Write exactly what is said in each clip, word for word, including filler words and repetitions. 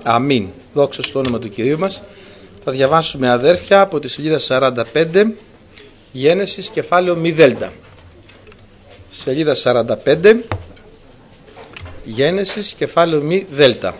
Αμήν. Δόξα στο όνομα του Κυρίου μας. Θα διαβάσουμε, αδέρφια, από τη σελίδα σαράντα πέντε, Γένεσης, κεφάλαιο μη δέλτα. Σελίδα σαράντα πέντε, Γένεσης, κεφάλαιο μη δέλτα.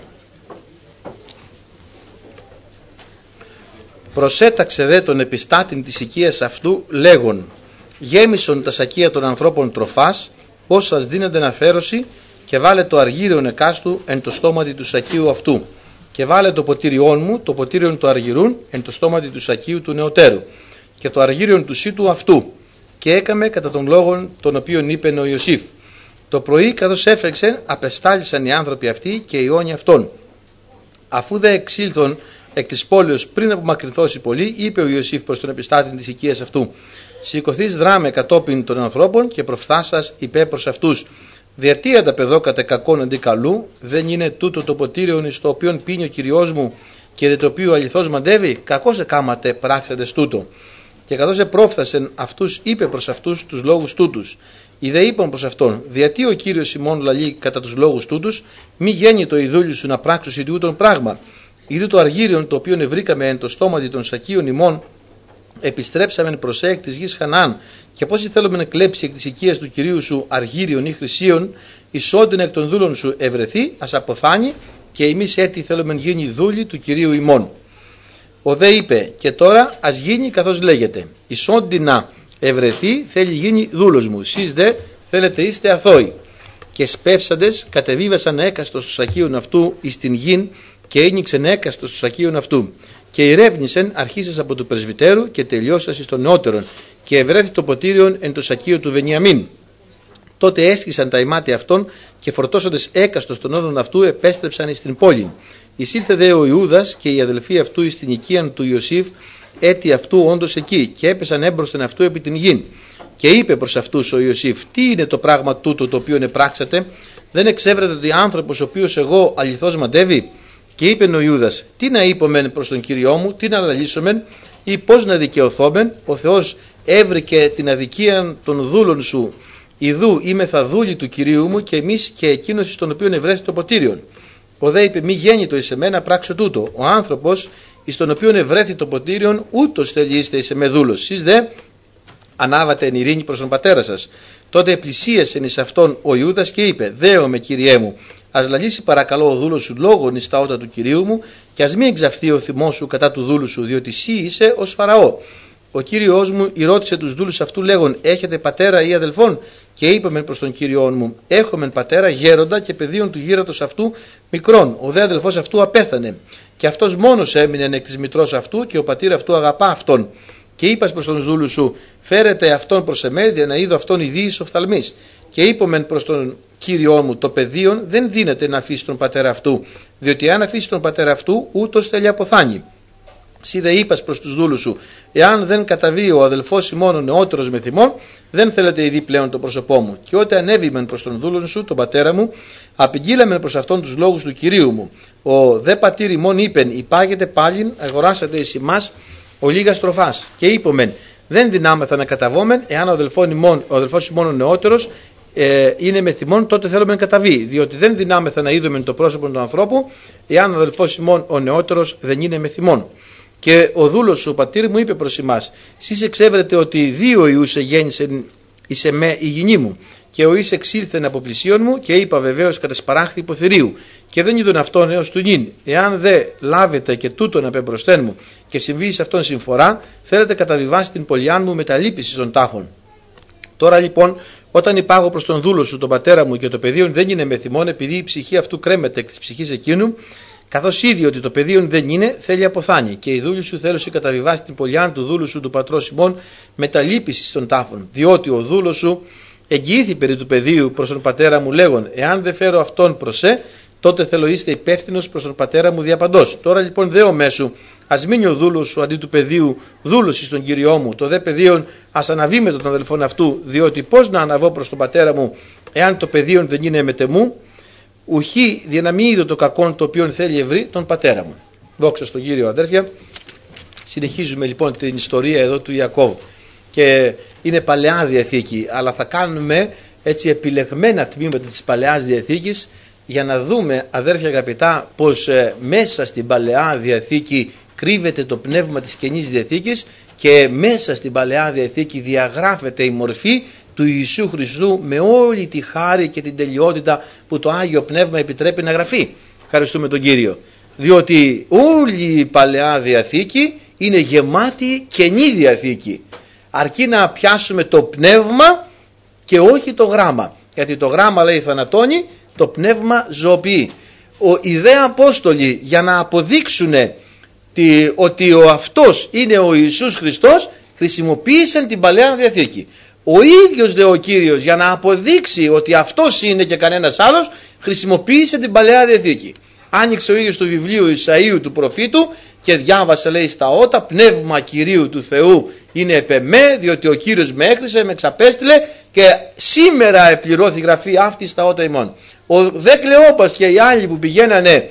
Προσέταξε δε τον επιστάτην της οικίας αυτού, λέγον: γέμισον τα σακία των ανθρώπων τροφάς, όσας δίνονται αναφέρωση, και βάλε το αργύριον εκάστου εν το στόματι του σακίου αυτού, και βάλε το ποτήριόν μου, το ποτήριον του αργυρούν, εν το στόματι του σακίου του νεωτέρου, και το αργύριον του σύτου αυτού, και έκαμε κατά των λόγων των οποίων είπεν ο Ιωσήφ. Το πρωί, καθώς έφεξε, απεστάλησαν οι άνθρωποι αυτοί και οι αιώνιοι αυτών. Αφού δε εξήλθον εκ της πόλεως πριν απομακρυνθώσει πολύ, είπε ο Ιωσήφ προς τον επιστάτη της οικίας αυτού: σηκωθείς δράμε κατόπιν των ανθρώπων και προφθάσας υπέ προς αυτούς. Διατί ανταπεδώκατε κακόν αντί καλού, δεν είναι τούτο το ποτήριον εις το οποίον πίνει ο Κυριός μου και δε το οποίο αληθώς μαντεύει, κακώς εκάματε πράξαντες τούτο. Και καθώς επρόφθασεν αυτούς, είπε προς αυτούς τους λόγους τούτους. Οι δε είπαν προς αυτόν: διατί ο Κύριος ημών λαλεί κατά τους λόγους τούτους, μη γέννη το ιδούλι σου να πράξουσι τούτον πράγμα. Είδου το αργύριον το οποίο ευρήκαμε εν το στόματι των σακίων ημών, επιστρέψαμε προς εκ της γης Χαναάν, και πόσοι θέλουμε να κλέψει εκ της οικίας του Κυρίου σου αργύριον ή χρυσίον, εισόντιν εκ των δούλων σου ευρεθεί, ας αποθάνει, και εμείς έτι θέλουμε γίνει δούλοι του Κυρίου ημών. Ο δε είπε: και τώρα ας γίνει καθώς λέγεται, εισόντιν να ευρεθεί θέλει γίνει δούλος μου, σεις δε θέλετε είστε αθώοι. Και σπεύσαντες κατεβίβασαν έκαστος του σακίων αυτού εις την γην, και ένιξεν έκαστος του σακίων αυτού. Και ηρεύνησεν αρχίσας από του πρεσβυτέρου και τελειώσας εις των νεότερων, και ευρέθη το ποτήριον εν το σακίο του Βενιαμίν. Τότε έσχισαν τα ημάτια αυτών, και φορτώσαντες έκαστος των όδων αυτού επέστρεψαν εις την πόλη. Εισήλθε δε ο Ιούδας και οι αδελφοί αυτού εις την οικίαν του Ιωσήφ, έτη αυτού όντως εκεί, και έπεσαν έμπροσθεν αυτού επί την γην. Και είπε προς αυτούς ο Ιωσήφ: τι είναι το πράγμα τούτο το οποίο επράξατε, δεν εξέβρετε ότι άνθρωπος ο οποίος εγώ αληθώς μαντεύει? Και είπε ο Ιούδας: τι να είπομεν προς τον Κύριό μου, τι να λαλήσομεν, ή πώς να δικαιωθόμεν? Ο Θεός έβρικε την αδικία των δούλων σου. Ιδού είμαι θα δούλοι του Κυρίου μου, και εμείς και εκείνος εις τον οποίον ευρέθη το ποτήριον. Ο δε είπε: μη γέννητο εις εμένα πράξω τούτο. Ο άνθρωπος εις τον οποίον ευρέθη το ποτήριον, ούτως θέλει είστε εις εμέ δούλος. Σεις δε ανάβατε εν ειρήνη προς τον πατέρα σας. Τότε πλησίασεν εις αυτόν ο Ιούδας και είπε: δέομαι, Κυριέ μου, ας λαλήσει παρακαλώ ο δούλος σου λόγον εις τα ότα του Κυρίου μου, και ας μην εξαφθεί ο θυμός σου κατά του δούλου σου, διότι σύ είσαι ως Φαραώ. Ο Κύριος μου ρώτησε τους δούλους αυτού λέγον: έχετε πατέρα ή αδελφόν? Και είπαμε προς τον Κύριον μου: έχομεν πατέρα γέροντα και παιδίον του γύρατος αυτού μικρόν. Ο δε αδελφός αυτού απέθανε, και αυτός μόνος έμεινε εκ της μητρός αυτού, και ο πατήρ αυτού αγαπά αυτόν. Και είπας προς τον δούλου σου: φέρετε αυτόν προς εμέ, για να είδω αυτόν ιδίης οφθαλμής. Και είπομεν προς τον Κύριό μου: το παιδίον δεν δύναται να αφήσει τον πατέρα αυτού, διότι αν αφήσει τον πατέρα αυτού, ούτως θέλει αποθάνει. Σύ δε είπας προς τους δούλους σου: εάν δεν καταβεί ο αδελφός ημών ο νεότερος με θυμόν, δεν θέλετε ειδεί πλέον το πρόσωπό μου. Και όταν ανέβημεν προς τον δούλον σου, τον πατέρα μου, απηγγείλαμεν προς αυτόν τους λόγους του Κυρίου μου. Ο δε πατήρ ημών είπεν: υπάγεται πάλιν, αγοράσατε εις ημάς ο λίγας τροφάς. Και είπομεν: δεν δυνάμεθα να καταβόμεν, εάν ο αδελφός ημών ο, αδελφός ημών ο νεότερος ε, είναι με θυμόν, τότε θέλουμε να καταβεί. Διότι δεν δυνάμεθα να είδομεν το πρόσωπο του ανθρώπου, εάν ο αδελφός ημών ο νεότερος δεν είναι με θυμόν. Και ο δούλος σου, ο πατήρ μου, είπε προς εμάς: σεις εξέβρετε ότι δύο ιούς εγέννησεν εις εμέ η γυνή μου, και ο εις εξήλθεν από πλησίον μου, και είπα βεβαίως κατεσπαράχθη υποθυρίου, και δεν είδον αυτόν έως του νυν. Εάν δε λάβετε και τούτον απεμπροσθέν μου, και συμβεί σε αυτόν συμφορά, θέλετε καταβιβάσει την πολιάν μου με τα λύπηση των τάφων. Τώρα λοιπόν, όταν υπάγω προς τον δούλο σου, τον πατέρα μου, και το παιδίον δεν είναι με θυμόν, επειδή η ψυχή αυτού κρέμεται εκ της ψυχής εκείνου, καθώς είδη ότι το παιδίον δεν είναι, θέλει αποθάνει. Και η δούλη σου θέλωσε καταβιβάσει την πολιάν του δούλου σου, του πατρός ημών, με τα λύπηση των τάφων. Διότι ο δούλος σου εγγυήθη περί του παιδίου προς τον πατέρα μου, λέγον: εάν δεν φέρω αυτόν προς σε, τότε θέλω είστε υπεύθυνος προς τον πατέρα μου διαπαντός. Τώρα λοιπόν δέω μέσου, ας μείνει ο δούλος σου αντί του παιδίου δούλος εις τον Κυριό μου. Το δε παιδίον ας αναβεί με τον αδελφόν αυτού, διότι πώς να αναβώ προς τον πατέρα μου, εάν το παιδίον δεν είναι μετεμού? Ουχή για να μην είδω το κακόν το οποίο θέλει ευρύ τον πατέρα μου. Δόξα στον Κύριο, αδέρφια. Συνεχίζουμε λοιπόν την ιστορία εδώ του Ιακώβ, και είναι Παλαιά Διαθήκη, αλλά θα κάνουμε έτσι επιλεγμένα τμήματα της Παλαιάς Διαθήκης για να δούμε, αδέρφια αγαπητά, πως ε, μέσα στην Παλαιά Διαθήκη κρύβεται το πνεύμα της Καινής Διαθήκης και μέσα στην Παλαιά Διαθήκη διαγράφεται η μορφή του Ιησού Χριστού με όλη τη χάρη και την τελειότητα που το Άγιο Πνεύμα επιτρέπει να γραφεί. Ευχαριστούμε τον Κύριο. Διότι όλη η Παλαιά Διαθήκη είναι γεμάτη Καινή Διαθήκη. Αρκεί να πιάσουμε το πνεύμα και όχι το γράμμα. Γιατί το γράμμα, λέει, θανατώνει, το πνεύμα ζωοποιεί. Ο, οι δε Απόστολοι, για να αποδείξουν τη, ότι ο αυτός είναι ο Ιησούς Χριστός, χρησιμοποίησαν την Παλαιά Διαθήκη. Ο ίδιος δε ο Κύριος, για να αποδείξει ότι αυτός είναι και κανένας άλλος, χρησιμοποίησε την Παλαιά Διαθήκη. Άνοιξε ο ίδιος το βιβλίο Ισαΐου του προφήτου και διάβασε, λέει, στα ότα, πνεύμα Κυρίου του Θεού είναι επ' εμέ, διότι ο Κύριος με έκρισε, με εξαπέστειλε και σήμερα επληρώθη η γραφή αυτή στα ότα ημών. Ο δε Κλεόπας και οι άλλοι που πηγαίνανε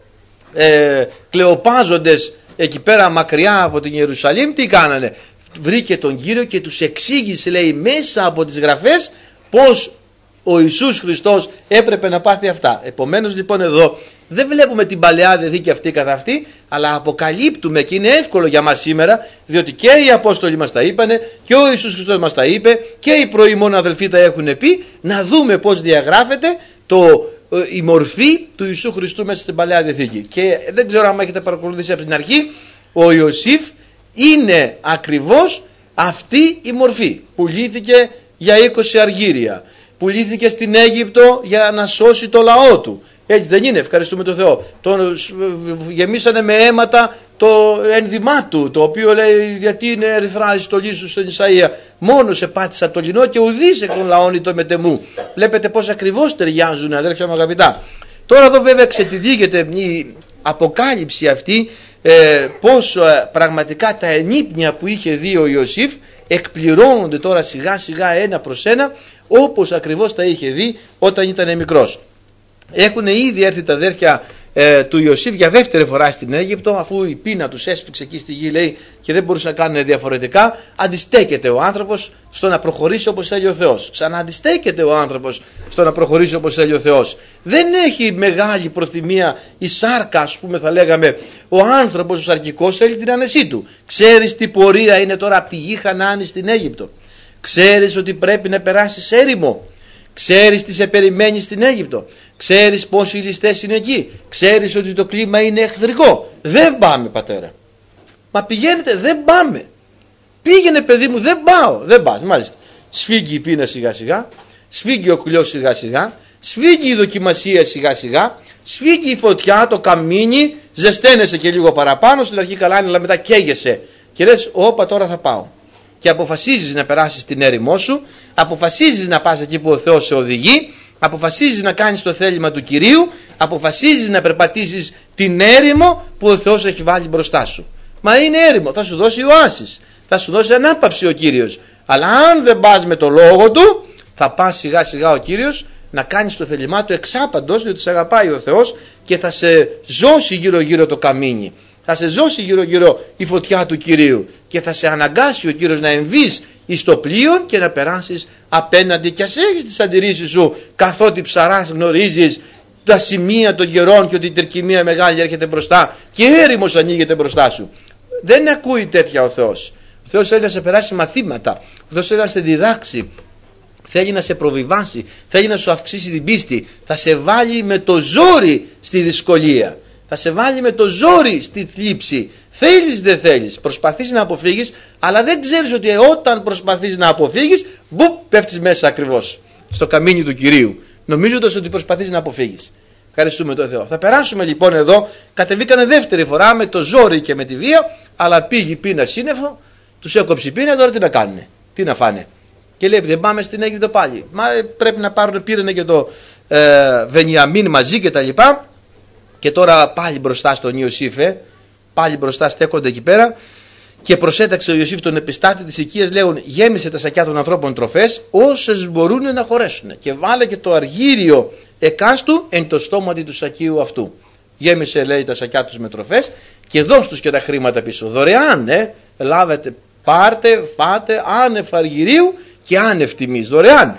ε, κλεοπάζοντες εκεί πέρα μακριά από την Ιερουσαλήμ, τι κάνανε? Βρήκε τον Κύριο και τους εξήγησε, λέει, μέσα από τις γραφές πως ο Ιησούς Χριστός έπρεπε να πάθει αυτά. Επομένως λοιπόν εδώ δεν βλέπουμε την Παλαιά Διαθήκη αυτή καθ' αυτή, αλλά αποκαλύπτουμε, και είναι εύκολο για μας σήμερα, διότι και οι Απόστολοι μας τα είπανε και ο Ιησούς Χριστός μας τα είπε και οι προημών αδελφοί τα έχουν πει, να δούμε πως διαγράφεται το, η μορφή του Ιησού Χριστού μέσα στην Παλαιά Διαθήκη. Και δεν ξέρω αν έχετε παρακολουθήσει από την αρχή, ο Ιωσήφ είναι ακριβώς αυτή η μορφή. Πουλήθηκε για είκοσι αργύρια. Πουλήθηκε στην Αίγυπτο για να σώσει το λαό του. Έτσι δεν είναι? Ευχαριστούμε τον Θεό. Τον γεμίσανε με αίματα το ένδυμά του, το οποίο λέει, γιατί είναι ερυθρά η στολή σου στον Ισαΐα, μόνο σε πάτησα το λινό και ουδείς εκ των λαών το μετεμού. Βλέπετε πως ακριβώς ταιριάζουν, αδέρφια μου αγαπητά. Τώρα εδώ βέβαια ξετυλίγεται η αποκάλυψη αυτή, ε, πως ε, πραγματικά τα ενύπνια που είχε δει ο Ιωσήφ εκπληρώνονται τώρα σιγά σιγά ένα προς ένα, όπως ακριβώς τα είχε δει όταν ήταν μικρός. Έχουν ήδη έρθει τα αδέρφια ε, του Ιωσήφ για δεύτερη φορά στην Αίγυπτο, αφού η πείνα τους έσφιξε εκεί στη γη, λέει, και δεν μπορούσαν να κάνουν διαφορετικά. Αντιστέκεται ο άνθρωπος στο να προχωρήσει όπως θέλει ο Θεός. Ξανααντιστέκεται ο άνθρωπος στο να προχωρήσει όπως θέλει ο Θεός. Δεν έχει μεγάλη προθυμία η σάρκα, ας πούμε, θα λέγαμε. Ο άνθρωπος ο σαρκικός θέλει την άνεσή του. Ξέρεις τι πορεία είναι τώρα από τη γη Χανάνη στην Αίγυπτο? Ξέρεις ότι πρέπει να περάσεις έρημο? Ξέρεις τι σε περιμένει στην Αίγυπτο? Ξέρεις πόσοι ληστές είναι εκεί? Ξέρεις ότι το κλίμα είναι εχθρικό? Δεν πάμε, πατέρα. Μα πηγαίνετε? Δεν πάμε. Πήγαινε, παιδί μου. Δεν πάω. Δεν πας, μάλιστα. Σφίγγει η πείνα σιγά σιγά, σφίγγει ο κλειός σιγά σιγά, σφίγγει η δοκιμασία σιγά σιγά, σφίγγει η φωτιά, το καμίνι, ζεσταίνεσαι και λίγο παραπάνω, στην αρχή καλά είναι, αλλά μετά καίγεσαι και λες, όπα, τώρα θα πάω. Και αποφασίζεις να περάσεις την έρημό σου, αποφασίζεις να πας εκεί που ο Θεός σε οδηγεί, αποφασίζεις να κάνεις το θέλημα του Κυρίου, αποφασίζεις να περπατήσεις την έρημο που ο Θεός έχει βάλει μπροστά σου. Μα είναι έρημο, θα σου δώσει οάσεις, θα σου δώσει ανάπαυση ο Κύριος. Αλλά αν δεν πας με το λόγο του, θα πας σιγά σιγά ο Κύριος να κάνεις το θέλημά του εξάπαντος, διότι σε αγαπάει ο Θεός και θα σε ζώσει γύρω γύρω το καμίνι. Θα σε ζώσει γύρω γύρω η φωτιά του Κυρίου και θα σε αναγκάσει ο Κύριος να εμβείς εις το πλοίο και να περάσεις απέναντι, και ας έχεις τις αντιρρήσεις σου, καθότι ψαράς γνωρίζεις τα σημεία των καιρών και ότι η τερκυμία μεγάλη έρχεται μπροστά και έρημος ανοίγεται μπροστά σου. Δεν ακούει τέτοια ο Θεός. Ο Θεός θέλει να σε περάσει μαθήματα, ο Θεός θέλει να σε διδάξει, θέλει να σε προβιβάσει, θέλει να σου αυξήσει την πίστη, θα σε βάλει με το ζόρι στη δυσκολία. Θα σε βάλει με το ζόρι στη θλίψη. Θέλεις δεν θέλεις, προσπαθείς να αποφύγεις, αλλά δεν ξέρεις ότι όταν προσπαθείς να αποφύγεις, μπουπ, πέφτεις μέσα ακριβώς στο καμίνι του Κυρίου, νομίζοντας ότι προσπαθείς να αποφύγεις. Ευχαριστούμε τον Θεό. Θα περάσουμε λοιπόν εδώ. Κατεβήκανε δεύτερη φορά με το ζόρι και με τη βία, αλλά πήγε η πείνα σύννεφο, τους έκοψε η πείνα, τώρα τι να κάνουνε, τι να φάνε. Και λέει, δεν πάμε στην Αίγυπτο πάλι. Μα πρέπει να πάρουν, πήρανε και το ε, Βενιαμίν μαζί και τα λοιπά. Και τώρα πάλι μπροστά στον Ιωσήφ, πάλι μπροστά στέκονται εκεί πέρα, και προσέταξε ο Ιωσήφ τον επιστάτη της οικίας, λέγον, γέμισε τα σακιά των ανθρώπων τροφές όσες μπορούν να χωρέσουν, και βάλε και το αργύριο εκάστου εν το στόματι του σακίου αυτού. Γέμισε, λέει, τα σακιά τους με τροφές και δώσ' τους και τα χρήματα πίσω. Δωρεάν, ε, λάβετε, πάρτε, φάτε, άνευ αργυρίου και άνευ τιμής, δωρεάν.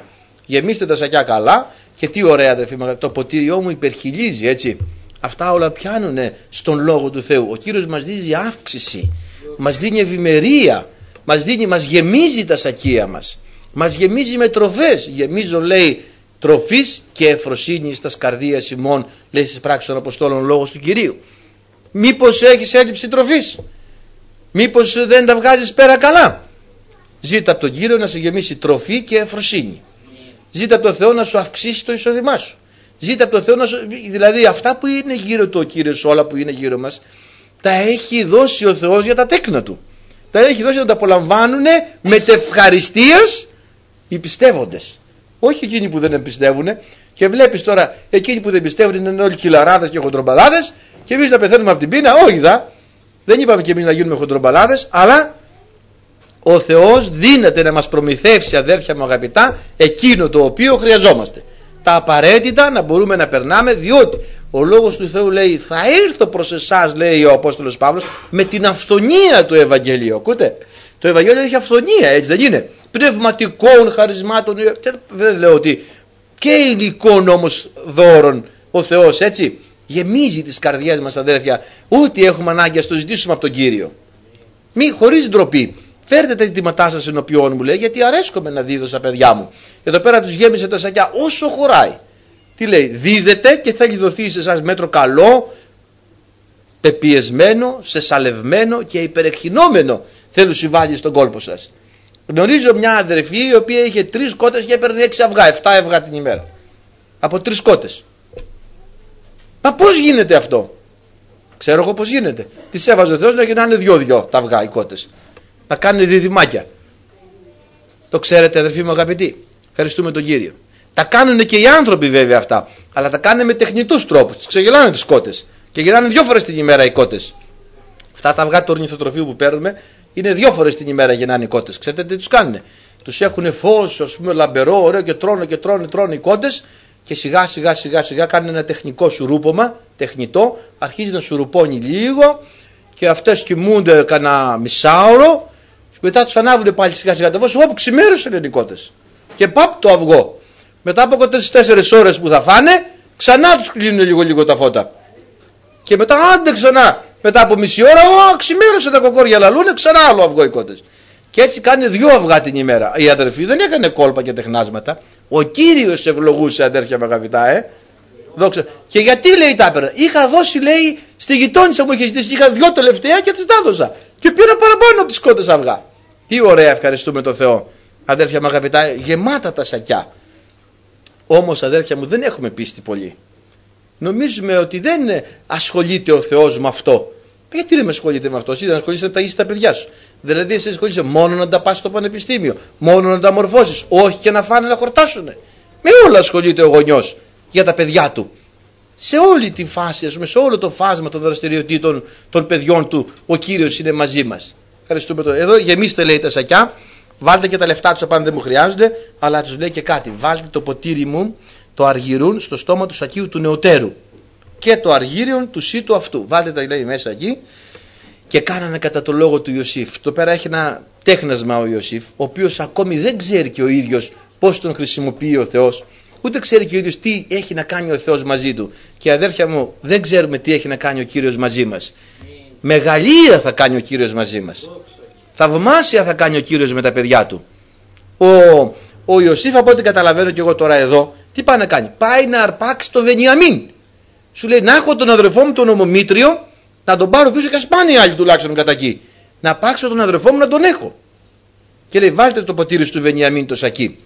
Γεμίστε τα σακιά καλά. Και τι ωραία, αδερφοί μου, το ποτήριό μου υπερχιλίζει, έτσι. Αυτά όλα πιάνουνε στον Λόγο του Θεού. Ο Κύριος μας δίνει αύξηση, μας δίνει ευημερία, μας, δίνει, μας γεμίζει τα σακία μας, μας γεμίζει με τροφές. Γεμίζω, λέει, τροφής και ευφροσύνη στα καρδίας ημών, λέει στις πράξεις των Αποστόλων, Λόγος του Κυρίου. Μήπως έχεις έλλειψη τροφής? Μήπως δεν τα βγάζεις πέρα καλά? Ζήτα από τον Κύριο να σε γεμίσει τροφή και ευφροσύνη. Ζήτα από τον Θεό να σου αυξήσει το εισόδημά σου. Ζήτα από τον Θεό να σου... Δηλαδή αυτά που είναι γύρω του ο Κύριος, όλα που είναι γύρω μας, τα έχει δώσει ο Θεός για τα τέκνα του. Τα έχει δώσει να τα απολαμβάνουν μετευχαριστίας οι πιστεύοντες. Όχι εκείνοι που δεν πιστεύουν. Και βλέπεις τώρα, εκείνοι που δεν πιστεύουν είναι όλοι κυλαράδες και χοντρομπαλάδες, και εμείς να πεθαίνουμε από την πείνα. Όχι δα. Δεν είπαμε και εμείς να γίνουμε χοντρομπαλάδες, αλλά ο Θεός δύναται να μας προμηθεύσει, αδέρφια μου αγαπητά, εκείνο το οποίο χρειαζόμαστε. Τα απαραίτητα να μπορούμε να περνάμε, διότι ο Λόγος του Θεού λέει, θα έρθω προς εσάς, λέει ο Απόστολος Παύλος, με την αυθονία του Ευαγγελίου. Ακούτε, το Ευαγγέλιο έχει αυθονία, έτσι δεν είναι? Πνευματικών χαρισμάτων, δεν λέω ότι, και υλικών όμως δώρων ο Θεός, έτσι. Γεμίζει τις καρδιές μας, αδέρφια, ό,τι έχουμε ανάγκη, ας το ζητήσουμε από τον Κύριο. Μη χωρίς ντροπή. Φέρτε τα αιτήματά σας ενωπιών μου, λέει, γιατί αρέσκομαι να δίδω στα παιδιά μου. Εδώ πέρα τους γέμισε τα σακιά όσο χωράει. Τι λέει? Δίδετε και θέλει δοθεί σε εσάς μέτρο καλό, πεπιεσμένο, σεσαλευμένο και υπερεκχυνόμενο. Θέλω συμβάλλει στον κόλπο σας. Γνωρίζω μια αδερφή η οποία είχε τρεις κότες και έπαιρνε έξι αυγά, εφτά αυγά την ημέρα. Από τρεις κότες. Μα πώς γίνεται αυτό? Ξέρω εγώ πώς γίνεται. Τις έβαζε ο Θεός να γίνανε δυο-δυο τα αυγά οι κότες. Να κάνουν διδυμάκια. Το ξέρετε, αδερφοί μου αγαπητοί? Ευχαριστούμε τον Κύριο. Τα κάνουν και οι άνθρωποι βέβαια αυτά, αλλά τα κάνουν με τεχνητούς τρόπους. Τις ξεγελάνε τις κότες και γυρνάνε δυο φορές την ημέρα οι κότες. Αυτά τα αυγά του ορνηθοτροφείου που παίρνουμε είναι δυο φορές την ημέρα γεννάνε οι κότες. Ξέρετε τι τους κάνουν? Τους έχουν φως, ας πούμε, λαμπερό, ωραίο, και τρώνε και τρώνε, τρώνε οι κότες, και σιγά σιγά σιγά σιγά κάνουν ένα τεχνικό σουρούπομα, τεχνητό, αρχίζει να σουρουπώνει λίγο και αυτές κοιμούνται κανένα μισάωρο. Μετά τους ανάβουν πάλι σιγά σιγά το φως, όπου ξημέρωσαν οι κότες. Και παπ το αυγό. Μετά από τρεις τέσσερις ώρες που θα φάνε, ξανά τους κλείνουν λίγο λίγο τα φώτα. Και μετά άντε ξανά, μετά από μισή ώρα, ω, ξημέρωσε τα κοκόρια, λαλούνε, ξανά άλλο αυγό οι κότες. Και έτσι κάνει δύο αυγά την ημέρα. Η αδερφή δεν έκανε κόλπα και τεχνάσματα. Ο Κύριος ευλογούσε, αδέρφια με αγαπητά, ε. Δόξα. Και γιατί, λέει, τα έπαιρνα? Είχα δώσει, λέει, στη γειτόνισσα μου είχε ζητήσει, είχα δυο τελευταία και τις τα έδωσα. Και πήρα παραπάνω από τις κότες αυγά. Τι ωραία, ευχαριστούμε τον Θεό. Αδέρφια μου αγαπητά, γεμάτα τα σακιά. Όμως, αδέρφια μου, δεν έχουμε πίστη πολύ. Νομίζουμε ότι δεν ασχολείται ο Θεός με αυτό. Γιατί δεν με ασχολείται με αυτό? Εσύ δεν ασχολείσαι να ταγίσεις τα παιδιά σου. Δηλαδή, εσύ ασχολείσαι μόνο να τα πας στο πανεπιστήμιο, μόνο να τα μορφώσεις, όχι και να φάνε να χορτάσουνε. Με όλα ασχολείται ο γονιός για τα παιδιά του. Σε όλη τη φάση, ας πούμε, σε όλο το φάσμα των δραστηριοτήτων των παιδιών του, ο Κύριος είναι μαζί μας. Ευχαριστούμε τον. Εδώ γεμίστε, λέει, τα σακιά, βάλτε και τα λεφτά τους απάνω, δεν μου χρειάζονται, αλλά τους λέει και κάτι. Βάλτε το ποτήρι μου, το αργυρούν, στο στόμα του σακίου του νεωτέρου. Και το αργύριον του σύτου αυτού. Βάλτε τα, λέει, μέσα εκεί. Και κάνανε κατά το λόγο του Ιωσήφ. Το πέρα έχει ένα τέχνασμα ο Ιωσήφ, ο οποίος ακόμη δεν ξέρει και ο ίδιος πώς τον χρησιμοποιεί ο Θεός. Ούτε ξέρει και ο ίδιος τι έχει να κάνει ο Θεός μαζί του. Και αδέρφια μου, δεν ξέρουμε τι έχει να κάνει ο Κύριος μαζί μας. Μεγαλεία θα κάνει ο Κύριος μαζί μας. Θαυμάσια θα κάνει ο Κύριος με τα παιδιά του. Ο, ο Ιωσήφ, από ό,τι καταλαβαίνω και εγώ τώρα εδώ, τι πάει να κάνει? Πάει να αρπάξει το Βενιαμίν. Σου λέει, να έχω τον αδερφό μου τον Ομομήτριο, να τον πάρω πίσω και ας πάνε οι άλλοι τουλάχιστον κατά εκεί. Να πάξω τον αδερφό μου να τον έχω. Και λέει, βάλτε το ποτήρι του Βενιαμίν το σακί.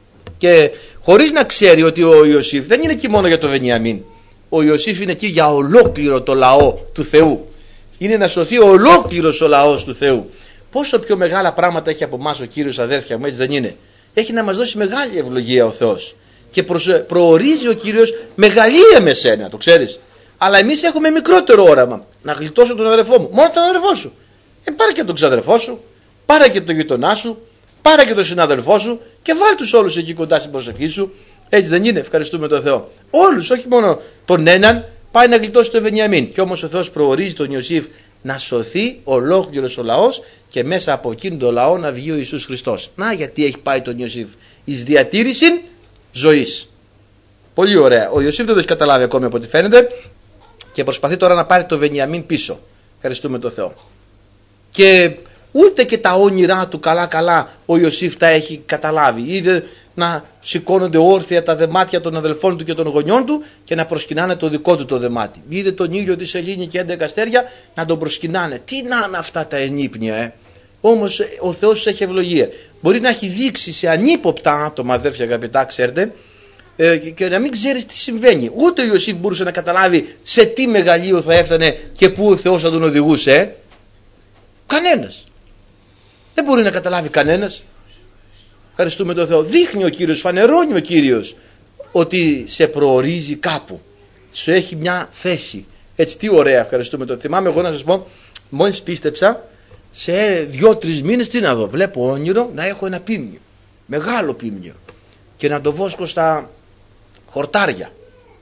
Και χωρίς να ξέρει ότι ο Ιωσήφ δεν είναι εκεί μόνο για το Βενιαμίν. Ο Ιωσήφ είναι εκεί για ολόκληρο το λαό του Θεού. Είναι να σωθεί ολόκληρος ο λαός του Θεού. Πόσο πιο μεγάλα πράγματα έχει από εμάς ο Κύριος, αδέρφια μου, έτσι δεν είναι? Έχει να μας δώσει μεγάλη ευλογία ο Θεός. Και προορίζει ο Κύριος μεγαλεία με σένα, το ξέρεις. Αλλά εμείς έχουμε μικρότερο όραμα. Να γλιτώσω τον αδερφό μου. Μόνο τον αδερφό σου. Ε, πάρε και τον ξαδερφό σου, πάρε και τον γειτονά σου, πάρε και τον συναδελφό σου και βάλ τους όλους εκεί κοντά στην προσευχή σου. Έτσι δεν είναι? Ευχαριστούμε τον Θεό. Όλους, όχι μόνο τον έναν, πάει να γλιτώσει τον Βενιαμίν. Και όμως ο Θεός προορίζει τον Ιωσήφ να σωθεί ολόκληρος ο λαός και μέσα από εκείνον τον λαό να βγει ο Ιησούς Χριστός. Να γιατί έχει πάει τον Ιωσήφ? Εις διατήρηση ζωής. Πολύ ωραία. Ο Ιωσήφ δεν το έχει καταλάβει ακόμη από ό,τι φαίνεται και προσπαθεί τώρα να πάρει το Βενιαμίν πίσω. Ευχαριστούμε τον Θεό. Και ούτε και τα όνειρά του καλά καλά ο Ιωσήφ τα έχει καταλάβει. Είδε να σηκώνονται όρθια τα δεμάτια των αδελφών του και των γονιών του και να προσκυνάνε το δικό του το δεμάτι. Είδε τον ήλιο τη σελήνη και έντεκα αστέρια να τον προσκυνάνε. Τι να είναι αυτά τα ενύπνια, ε. Όμως ο Θεός έχει ευλογία. Μπορεί να έχει δείξει σε ανύποπτα άτομα, αδέρφια αγαπητά, ξέρετε, ε, και, και να μην ξέρει τι συμβαίνει. Ούτε ο Ιωσήφ μπορούσε να καταλάβει σε τι μεγαλείο θα έφτανε και πού ο Θεός θα τον οδηγούσε. Ε. Κανένας. Δεν μπορεί να καταλάβει κανένας. Ευχαριστούμε τον Θεό. Δείχνει ο Κύριος, φανερώνει ο Κύριος ότι σε προορίζει κάπου. Σου έχει μια θέση. Έτσι, τι ωραία, ευχαριστούμε τον. Θυμάμαι εγώ να σας πω, μόλις πίστεψα, σε δύο-τρεις μήνες τι να δω. Βλέπω όνειρο να έχω ένα πίμνιο. Μεγάλο πίμνιο. Και να το βόσκω στα χορτάρια.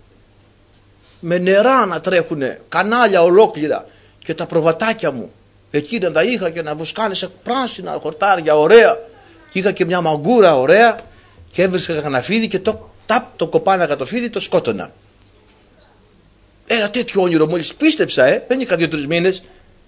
Με νερά να τρέχουνε, κανάλια ολόκληρα. Και τα προβατάκια μου εκεί να τα είχα και να βοσκάνε σε πράσινα χορτάρια, ωραία. Και είχα και μια μαγκούρα ωραία και έβρισκα ένα φίδι και το, τάπ, το κοπάναγα το φίδι, το σκότωνα. Ένα τέτοιο όνειρο μόλις πίστεψα, ε, δεν είχα δύο-τρεις μήνες.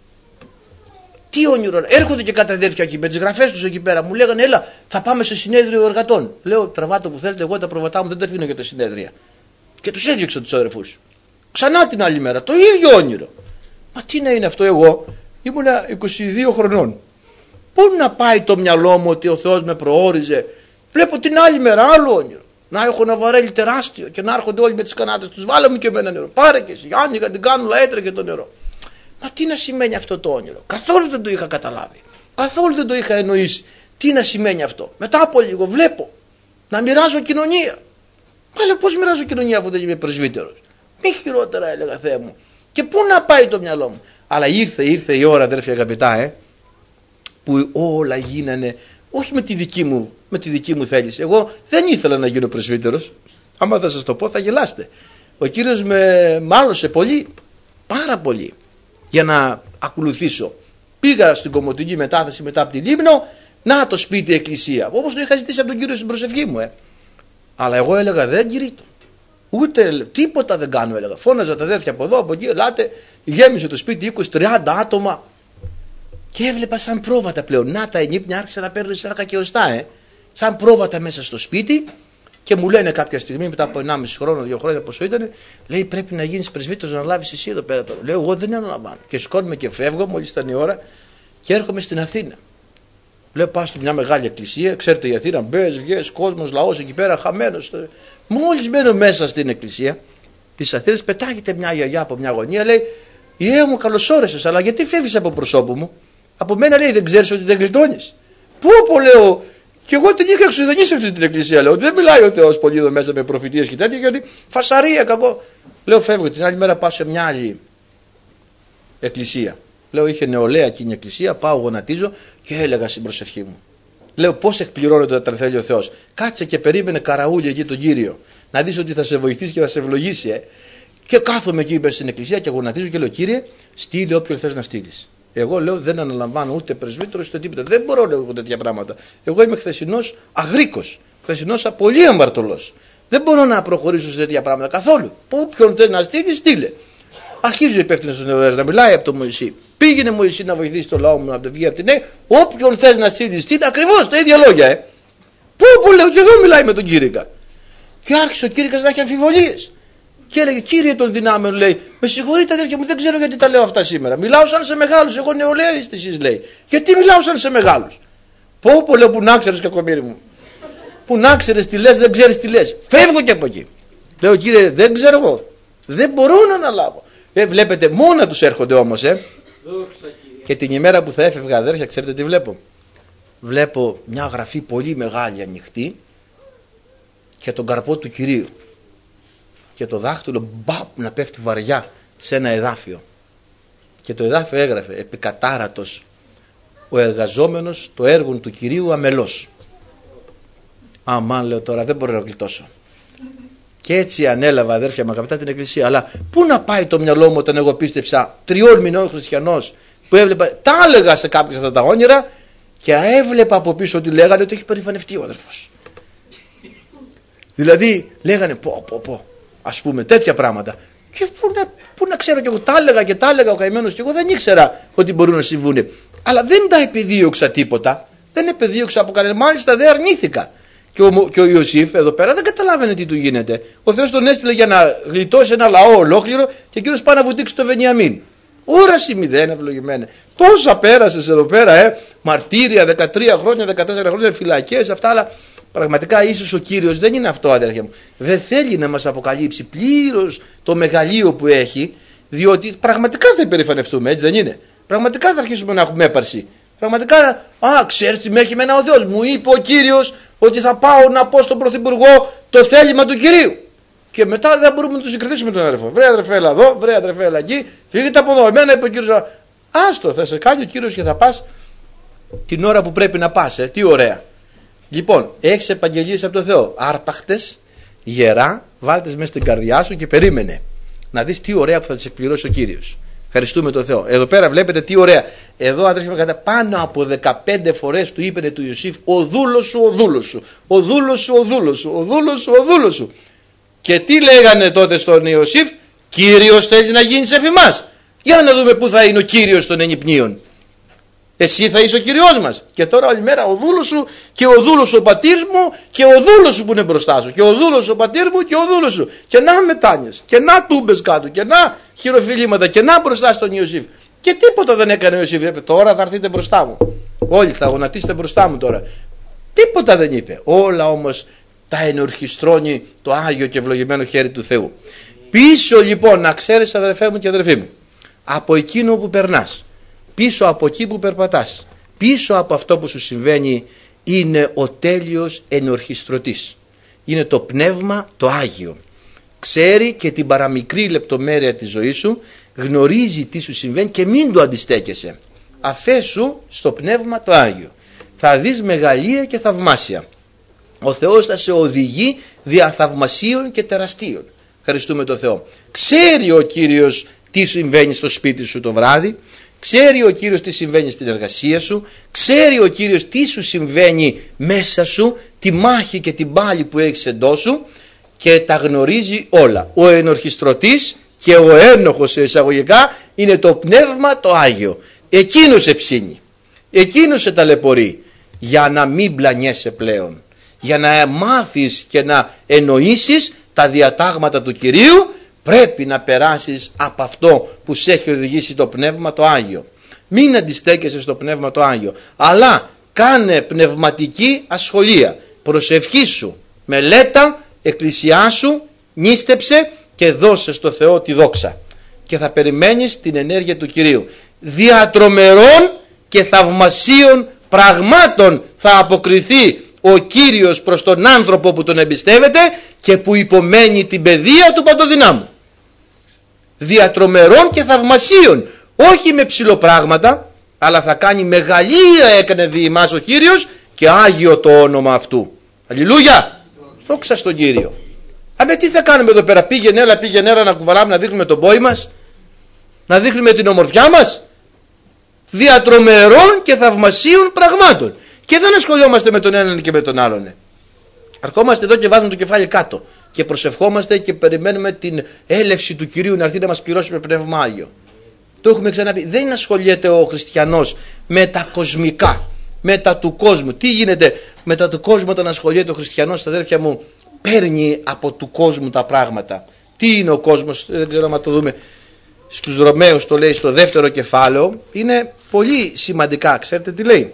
Τι όνειρο, έρχονται και κάτι αδέρφια εκεί με τις γραφές τους εκεί πέρα. Μου λέγανε, έλα, θα πάμε σε συνέδριο εργατών. Λέω, τραβάτε που θέλετε, εγώ τα προβατά μου δεν τα αφήνω για τα συνέδρια. Και τους έδιωξα τους αδερφούς. Ξανά την άλλη μέρα, το ίδιο όνειρο. Μα τι να είναι αυτό, εγώ ήμουνα είκοσι δύο χρονών. Πού να πάει το μυαλό μου ότι ο Θεός με προόριζε. Βλέπω την άλλη μέρα άλλο όνειρο. Να έχω ένα βαρέλι τεράστιο και να έρχονται όλοι με τις κανάτες τους. Βάλε μου και εμένα νερό. Πάρε και εσύ. Άνοιγα την κάνουλα, έτρεχε το νερό. Μα τι να σημαίνει αυτό το όνειρο. Καθόλου δεν το είχα καταλάβει. Καθόλου δεν το είχα εννοήσει. Τι να σημαίνει αυτό. Μετά από λίγο βλέπω να μοιράζω κοινωνία. Μα λέω, πώς μοιράζω κοινωνία αφού δεν είμαι πρεσβύτερος. Μη χειρότερα, έλεγα, Θεέ μου. Και πού να πάει το μυαλό μου. Αλλά ήρθε, ήρθε η ώρα, αδέρφια αγαπητά, ε, που όλα γίνανε όχι με τη δική μου, με τη δική μου θέληση. Εγώ δεν ήθελα να γίνω πρεσβύτερος. Άμα θα σας το πω θα γελάστε. Ο Κύριος με μάλωσε πολύ, πάρα πολύ, για να ακολουθήσω. Πήγα στην Κομοτηνή μετάθεση μετά από τη Λίμνο, να το σπίτι εκκλησία. Όπως το είχα ζητήσει από τον Κύριο στην προσευχή μου. Ε. Αλλά εγώ έλεγα, δεν κηρύττω. Ούτε τίποτα δεν κάνω, έλεγα. Φώναζα τα αδέρφια από εδώ, από εκεί, ελάτε. Γέμισε το σπίτι είκοσι τριάντα άτομα. Και έβλεπα σαν πρόβατα πλέον. Να τα ενύπνια άρχισα να παίρνω σάρκα και οστά, ε. Σαν πρόβατα μέσα στο σπίτι. Και μου λένε κάποια στιγμή, μετά από ενάμιση χρόνο, δύο χρόνια πόσο ήταν, λέει, πρέπει να γίνεις πρεσβύτερος, να λάβεις εσύ εδώ πέρα τώρα. Λέω, εγώ δεν αναλαμβάνω. Και σηκώνομαι και φεύγω, μόλις ήταν η ώρα, και έρχομαι στην Αθήνα. Λέω, πάω στη μια μεγάλη εκκλησία, ξέρετε η Αθήνα, μπες, βγες, κόσμος, λαός εκεί πέρα, χαμένος. Μόλις μπαίνω μέσα στην εκκλησία της Αθήνας, πετάγεται μια γιαγιά από μια γωνία, λέει, Ιε μου, καλώς όρισες, αλλά γιατί φεύγεις από προσώπου μου. Από μένα, λέει, δεν ξέρεις ότι δεν γλιτώνεις. Πού, πω, λέω, και εγώ την είχα εξουδενήσει αυτή την εκκλησία. Λέω, δεν μιλάει ο Θεός πολύ εδώ μέσα με προφητείες και τέτοια, γιατί φασαρία κακό. Λέω, φεύγω. Την άλλη μέρα πάω σε μια άλλη εκκλησία. Λέω, είχε νεολαία εκείνη η εκκλησία, πάω, γονατίζω και έλεγα στην προσευχή μου. Λέω, πώς εκπληρώνεται όταν θέλει ο Θεός. Κάτσε και περίμενε καραούλι εκεί τον Κύριο. Να δεις ότι θα σε βοηθήσει και θα σε ευλογήσει. Ε. Και κάθομαι εκεί στην εκκλησία και γονατίζω και λέω, Κύριε, στείλε όποιον θες να στείλεις. Εγώ λέω, δεν αναλαμβάνω ούτε πρεσβύτερος ούτε τίποτα. Δεν μπορώ, λέω, τέτοια πράγματα. Εγώ είμαι χθεσινός αγρίκος. Χθεσινός πολύ αμαρτωλός. Δεν μπορώ να προχωρήσω σε τέτοια πράγματα καθόλου. Όποιον θες να στείλει, στείλε. Αρχίζει ο υπεύθυνος των νεολαίων να μιλάει από τον Μωυσή. Πήγαινε Μωυσή να βοηθήσει το λαό μου να το βγει από την νέα. Όποιον θες να στείλει, στείλε. Ακριβώς τα ίδια λόγια, ε. Πού, που λέω, και εδώ μιλάει με τον Κύρικα. Και άρχισε ο Κύρικας να έχει αμφιβολίες. Και έλεγε, Κύριε των δυνάμεων, λέει, με συγχωρείτε αδέρφια μου, δεν ξέρω γιατί τα λέω αυτά σήμερα. Μιλάω σαν σε μεγάλους, εγώ νεολαία είστε εσείς, λέει. Γιατί μιλάω σαν σε μεγάλους. Πω, πω, λέω, που να ξέρεις, κακομοίρη μου. Που να ξέρεις τι λες, δεν ξέρεις τι λες. Φεύγω και από εκεί. Λέω, Κύριε, δεν ξέρω εγώ. Δεν μπορώ να αναλάβω. Ε, βλέπετε, μόνα τους έρχονται όμως, ε. Και την ημέρα που θα έφευγα, αδέρφια, ξέρετε τι βλέπω. Βλέπω μια γραφή πολύ μεγάλη ανοιχτή και τον καρπό του Κυρίου. Και το δάχτυλο μπαπ να πέφτει βαριά σε ένα εδάφιο. Και το εδάφιο έγραφε, επικατάρατος ο εργαζόμενος το έργο του Κυρίου αμελός. Αμάν, λέω, τώρα δεν μπορώ να γλιτώσω. Και έτσι ανέλαβα, αδέρφια μου, αγαπητά, την εκκλησία. Αλλά πού να πάει το μυαλό μου όταν εγώ πίστεψα τριών μηνών χριστιανός, που έβλεπα, τα έλεγα σε κάποιους αυτά τα όνειρα και έβλεπα από πίσω ότι λέγανε ότι έχει περηφανευτεί ο αδερφός. Δηλαδή λέγανε πω πω πω, ας πούμε τέτοια πράγματα. Και πού να, πού να ξέρω κι εγώ, τα έλεγα και τα έλεγα ο καημένος κι εγώ δεν ήξερα ότι μπορούν να συμβούν. Αλλά δεν τα επιδίωξα τίποτα, δεν επιδίωξα από κανένα, μάλιστα δεν αρνήθηκα. Και ο, και ο Ιωσήφ εδώ πέρα δεν καταλάβαινε τι του γίνεται. Ο Θεός τον έστειλε για να γλιτώσει ένα λαό ολόκληρο και εκείνος πάει να βουτήξει το Βενιαμίν. Όραση μηδέν, ευλογημένα. Τόσα πέρασες εδώ πέρα, ε, μαρτύρια, δεκατρία χρόνια, δεκατέσσερα χρόνια, φυλακές, αυτά, αλλά πραγματικά ίσως ο Κύριος δεν είναι αυτό, αδέρφια μου. Δεν θέλει να μας αποκαλύψει πλήρως το μεγαλείο που έχει, διότι πραγματικά θα υπερηφανευτούμε, έτσι δεν είναι? Πραγματικά θα αρχίσουμε να έχουμε έπαρση. Πραγματικά, α, ξέρεις τι με έχει μένα ο Θεός. Μου είπε ο Κύριος ότι θα πάω να πω στον Πρωθυπουργό το θέλημα του Κυρίου. Και μετά δεν μπορούμε να του συγκρατήσουμε τον αδερφό. Βρε αδερφέ, έλα εδώ, βρε αδερφέ, έλα εκεί, φύγετε από εδώ. Εμένα είπε ο Κύριος, άστο, θα σε κάνει ο Κύριος και θα πας την ώρα που πρέπει να πας. Ε. Τι ωραία. Λοιπόν, έχεις επαγγελίες από τον Θεό. Άρπαχτες, γερά, βάλτες μέσα στην καρδιά σου και περίμενε. Να δεις τι ωραία που θα τις εκπληρώσει ο Κύριος. Ευχαριστούμε τον Θεό. Εδώ πέρα βλέπετε τι ωραία. Εδώ αδερφοί κατά πάνω από δεκαπέντε φορές του είπε του Ιωσήφ, ο δούλος σου, ο δούλος σου, ο δούλος σου, ο δούλος σου, ο δούλος σου, ο δούλος σου. Και τι λέγανε τότε στον Ιωσήφ? Κύριος θέλεις να γίνεις εφ' εμάς. Για να δούμε πού θα είναι ο Κύριος των ενυπνίων. Εσύ θα είσαι ο Κύριος μας. Και τώρα όλη μέρα ο δούλος σου και ο δούλος σου ο πατήρ μου και ο δούλος σου που είναι μπροστά σου και ο δούλος σου ο πατήρ μου και ο δούλος σου. Και να μετάνιες και να τούμπες κάτω και να χειροφιλήματα και να μπροστά στον Ιωσήφ. Και τίποτα δεν έκανε ο Ιωσήφ. Τώρα θα έρθετε μπροστά μου. Όλοι θα γονατίσετε μπροστά μου τώρα. Τίποτα δεν είπε. Όλα όμως τα ενορχιστρώνει το Άγιο και ευλογημένο χέρι του Θεού. Πίσω λοιπόν, να ξέρεις αδερφέ μου και αδερφοί μου, από εκείνο που περνάς, πίσω από εκεί που περπατάς, πίσω από αυτό που σου συμβαίνει, είναι ο τέλειος ενορχιστρωτής. Είναι το Πνεύμα το Άγιο. Ξέρει και την παραμικρή λεπτομέρεια της ζωής σου, γνωρίζει τι σου συμβαίνει και μην το αντιστέκεσαι. Αφέσου στο Πνεύμα το Άγιο. Θα δεις μεγαλεία και θαυμάσια. Ο Θεός θα σε οδηγεί δια θαυμασίων και τεραστίων. Ευχαριστούμε τον Θεό. Ξέρει ο Κύριος τι συμβαίνει στο σπίτι σου το βράδυ. Ξέρει ο Κύριος τι συμβαίνει στην εργασία σου. Ξέρει ο Κύριος τι σου συμβαίνει μέσα σου, τη μάχη και την πάλη που έχεις εντός σου, και τα γνωρίζει όλα. Ο ενορχιστρωτής και ο ένοχος σε εισαγωγικά είναι το Πνεύμα το Άγιο. Εκείνος σε ψήνει, εκείνος σε ταλαιπωρεί, για να μην μπλανιέσαι πλέον, για να μάθεις και να εννοήσεις τα διατάγματα του Κυρίου. Πρέπει να περάσεις από αυτό που σε έχει οδηγήσει το Πνεύμα το Άγιο. Μην αντιστέκεσαι στο Πνεύμα το Άγιο, αλλά κάνε πνευματική ασχολία, προσευχή σου, μελέτα, εκκλησιά σου, νίστεψε και δώσε στο Θεό τη δόξα και θα περιμένεις την ενέργεια του Κυρίου. Διατρομερών και θαυμασίων πραγμάτων θα αποκριθεί ο Κύριος προς τον άνθρωπο που τον εμπιστεύεται και που υπομένει την παιδεία του Παντοδυνάμου. Διατρομερών και θαυμασίων, όχι με ψηλοπράγματα, αλλά θα κάνει μεγαλεία έκανε δι' ημάς ο Κύριος και άγιο το όνομα αυτού. Αλληλούια, δόξα στον Κύριο. Αλλά τι θα κάνουμε εδώ πέρα? Πήγαινε έλα, πήγαινε έλα να κουβαλάμε, να δείχνουμε τον πόη μας, να δείχνουμε την ομορφιά μας. Διατρομερών και θαυμασίων πραγμάτων. Και δεν ασχολιόμαστε με τον έναν και με τον άλλον. Αρχόμαστε εδώ και βάζουμε το κεφάλι κάτω και προσευχόμαστε και περιμένουμε την έλευση του Κυρίου να έρθει να μας πληρώσει με Πνεύμα Άγιο. Το έχουμε ξαναπεί. Δεν ασχολιέται ο χριστιανός με τα κοσμικά, με τα του κόσμου. Τι γίνεται με τα του κόσμου όταν ασχολιέται ο χριστιανός, τα αδέρφια μου? Παίρνει από του κόσμου τα πράγματα. Τι είναι ο κόσμος? Δεν ξέρω να το δούμε. Στους Ρωμαίους το λέει στο δεύτερο κεφάλαιο. Είναι πολύ σημαντικά. Ξέρετε τι λέει?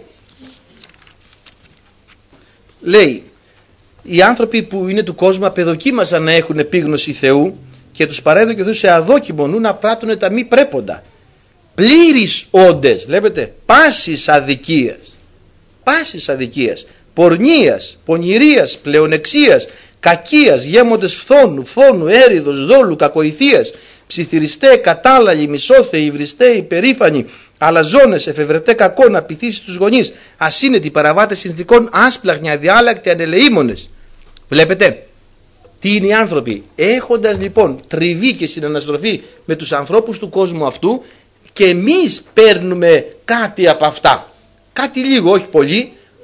Λέει, οι άνθρωποι που είναι του κόσμου απεδοκίμασαν να έχουν επίγνωση Θεού και τους παρέδωκε ο Θεός σε αδόκιμο νου να πράττουν τα μη πρέποντα. Πλήρης όντες, βλέπετε, πάσης αδικίας, πάσης αδικίας, πορνείας, πονηρίας, πλεονεξίας, κακίας, γέμοντες φθόνου, φόνου, έριδος, δόλου, κακοηθείας, ψιθυριστέ, κατάλαλοι, μισόθεοι, υβριστέ, υπερήφανοι, αλαζόνες, εφευρετέ κακόν, απειθείς τους γονείς, ασύνετοι, παραβάτες συνθηκών, άσπλαχνοι, αδιάλακτοι, ανελεήμονες. Βλέπετε τι είναι οι άνθρωποι? Έχοντας λοιπόν τριβή και συναναστροφή με τους ανθρώπους του κόσμου αυτού, και εμείς παίρνουμε κάτι από αυτά, κάτι λίγο, όχι πολύ,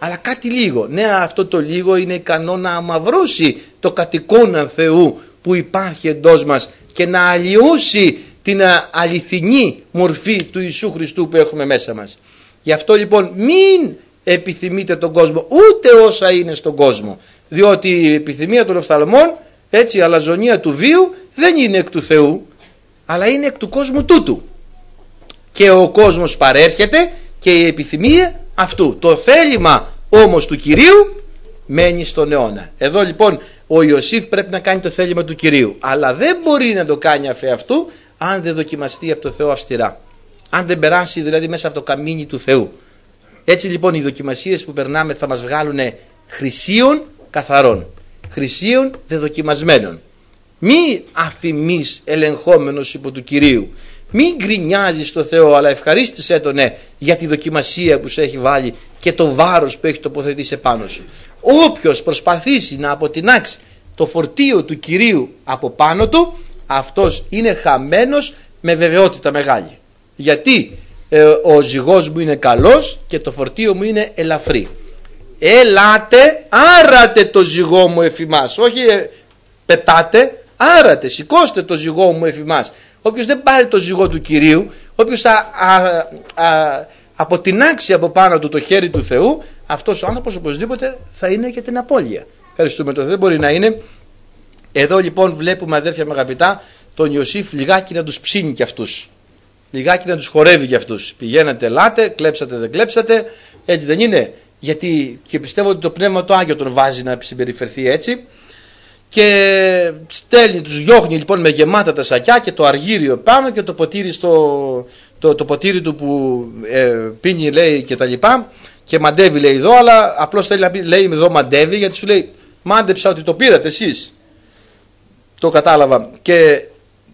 αλλά κάτι λίγο. Ναι, αυτό το λίγο είναι ικανό να αμαυρώσει το κατοικώνα Θεού που υπάρχει εντός μας και να αλλοιώσει την αληθινή μορφή του Ιησού Χριστού που έχουμε μέσα μας. Γι' αυτό λοιπόν μην επιθυμείτε τον κόσμο, ούτε όσα είναι στον κόσμο, διότι η επιθυμία των οφθαλμών, έτσι η αλαζονία του βίου δεν είναι εκ του Θεού, αλλά είναι εκ του κόσμου τούτου. Και ο κόσμος παρέρχεται και η επιθυμία αυτού. Το θέλημα όμως του Κυρίου μένει στον αιώνα. Εδώ λοιπόν ο Ιωσήφ πρέπει να κάνει το θέλημα του Κυρίου, αλλά δεν μπορεί να το κάνει αφ' αυτού αν δεν δοκιμαστεί από το Θεό αυστηρά, αν δεν περάσει δηλαδή μέσα από το καμίνι του Θεού. Έτσι λοιπόν οι δοκιμασίες που περνάμε θα μας βγάλουν χρυσίων καθαρών, χρυσίων δεδοκιμασμένων. Μη αφημείς ελεγχόμενος υπό του Κυρίου, μην γκρινιάζεις στο Θεό, αλλά ευχαρίστησέ τον ναι, για τη δοκιμασία που σου έχει βάλει και το βάρος που έχει τοποθετήσει επάνω σου. Όποιος προσπαθήσει να αποτινάξει το φορτίο του Κυρίου από πάνω του, αυτός είναι χαμένος με βεβαιότητα μεγάλη. Γιατί ε, ο ζυγός μου είναι καλός και το φορτίο μου είναι ελαφρύ. Ελάτε, άρατε το ζυγό μου εφημάς, όχι ε, πετάτε, άρατε, σηκώστε το ζυγό μου εφημάς. Όποιος δεν πάρει το ζυγό του Κυρίου, όποιος θα α, α, αποτινάξει από πάνω του το χέρι του Θεού, αυτός ο άνθρωπος οπωσδήποτε θα είναι και την απώλεια. Ευχαριστούμε τον Θεό, δεν μπορεί να είναι. Εδώ λοιπόν βλέπουμε, αδέρφια με αγαπητά, τον Ιωσήφ λιγάκι να τους ψήνει κι αυτούς, λιγάκι να τους χορεύει κι αυτούς. Πηγαίνατε, ελάτε, κλέψατε, δεν κλέψατε, έτσι δεν είναι? Γιατί και πιστεύω ότι το Πνεύμα το Άγιο τον βάζει να συμπεριφερθεί έτσι. Και στέλνει, τους διώχνει λοιπόν με γεμάτα τα σακιά και το αργύριο πάνω και το ποτήρι, στο, το, το ποτήρι του που ε, πίνει λέει και τα λοιπά, και μαντεύει λέει εδώ, αλλά απλώς θέλει να πει, λέει εδώ μαντεύει, γιατί σου λέει μάντεψα ότι το πήρατε εσείς, το κατάλαβα. Και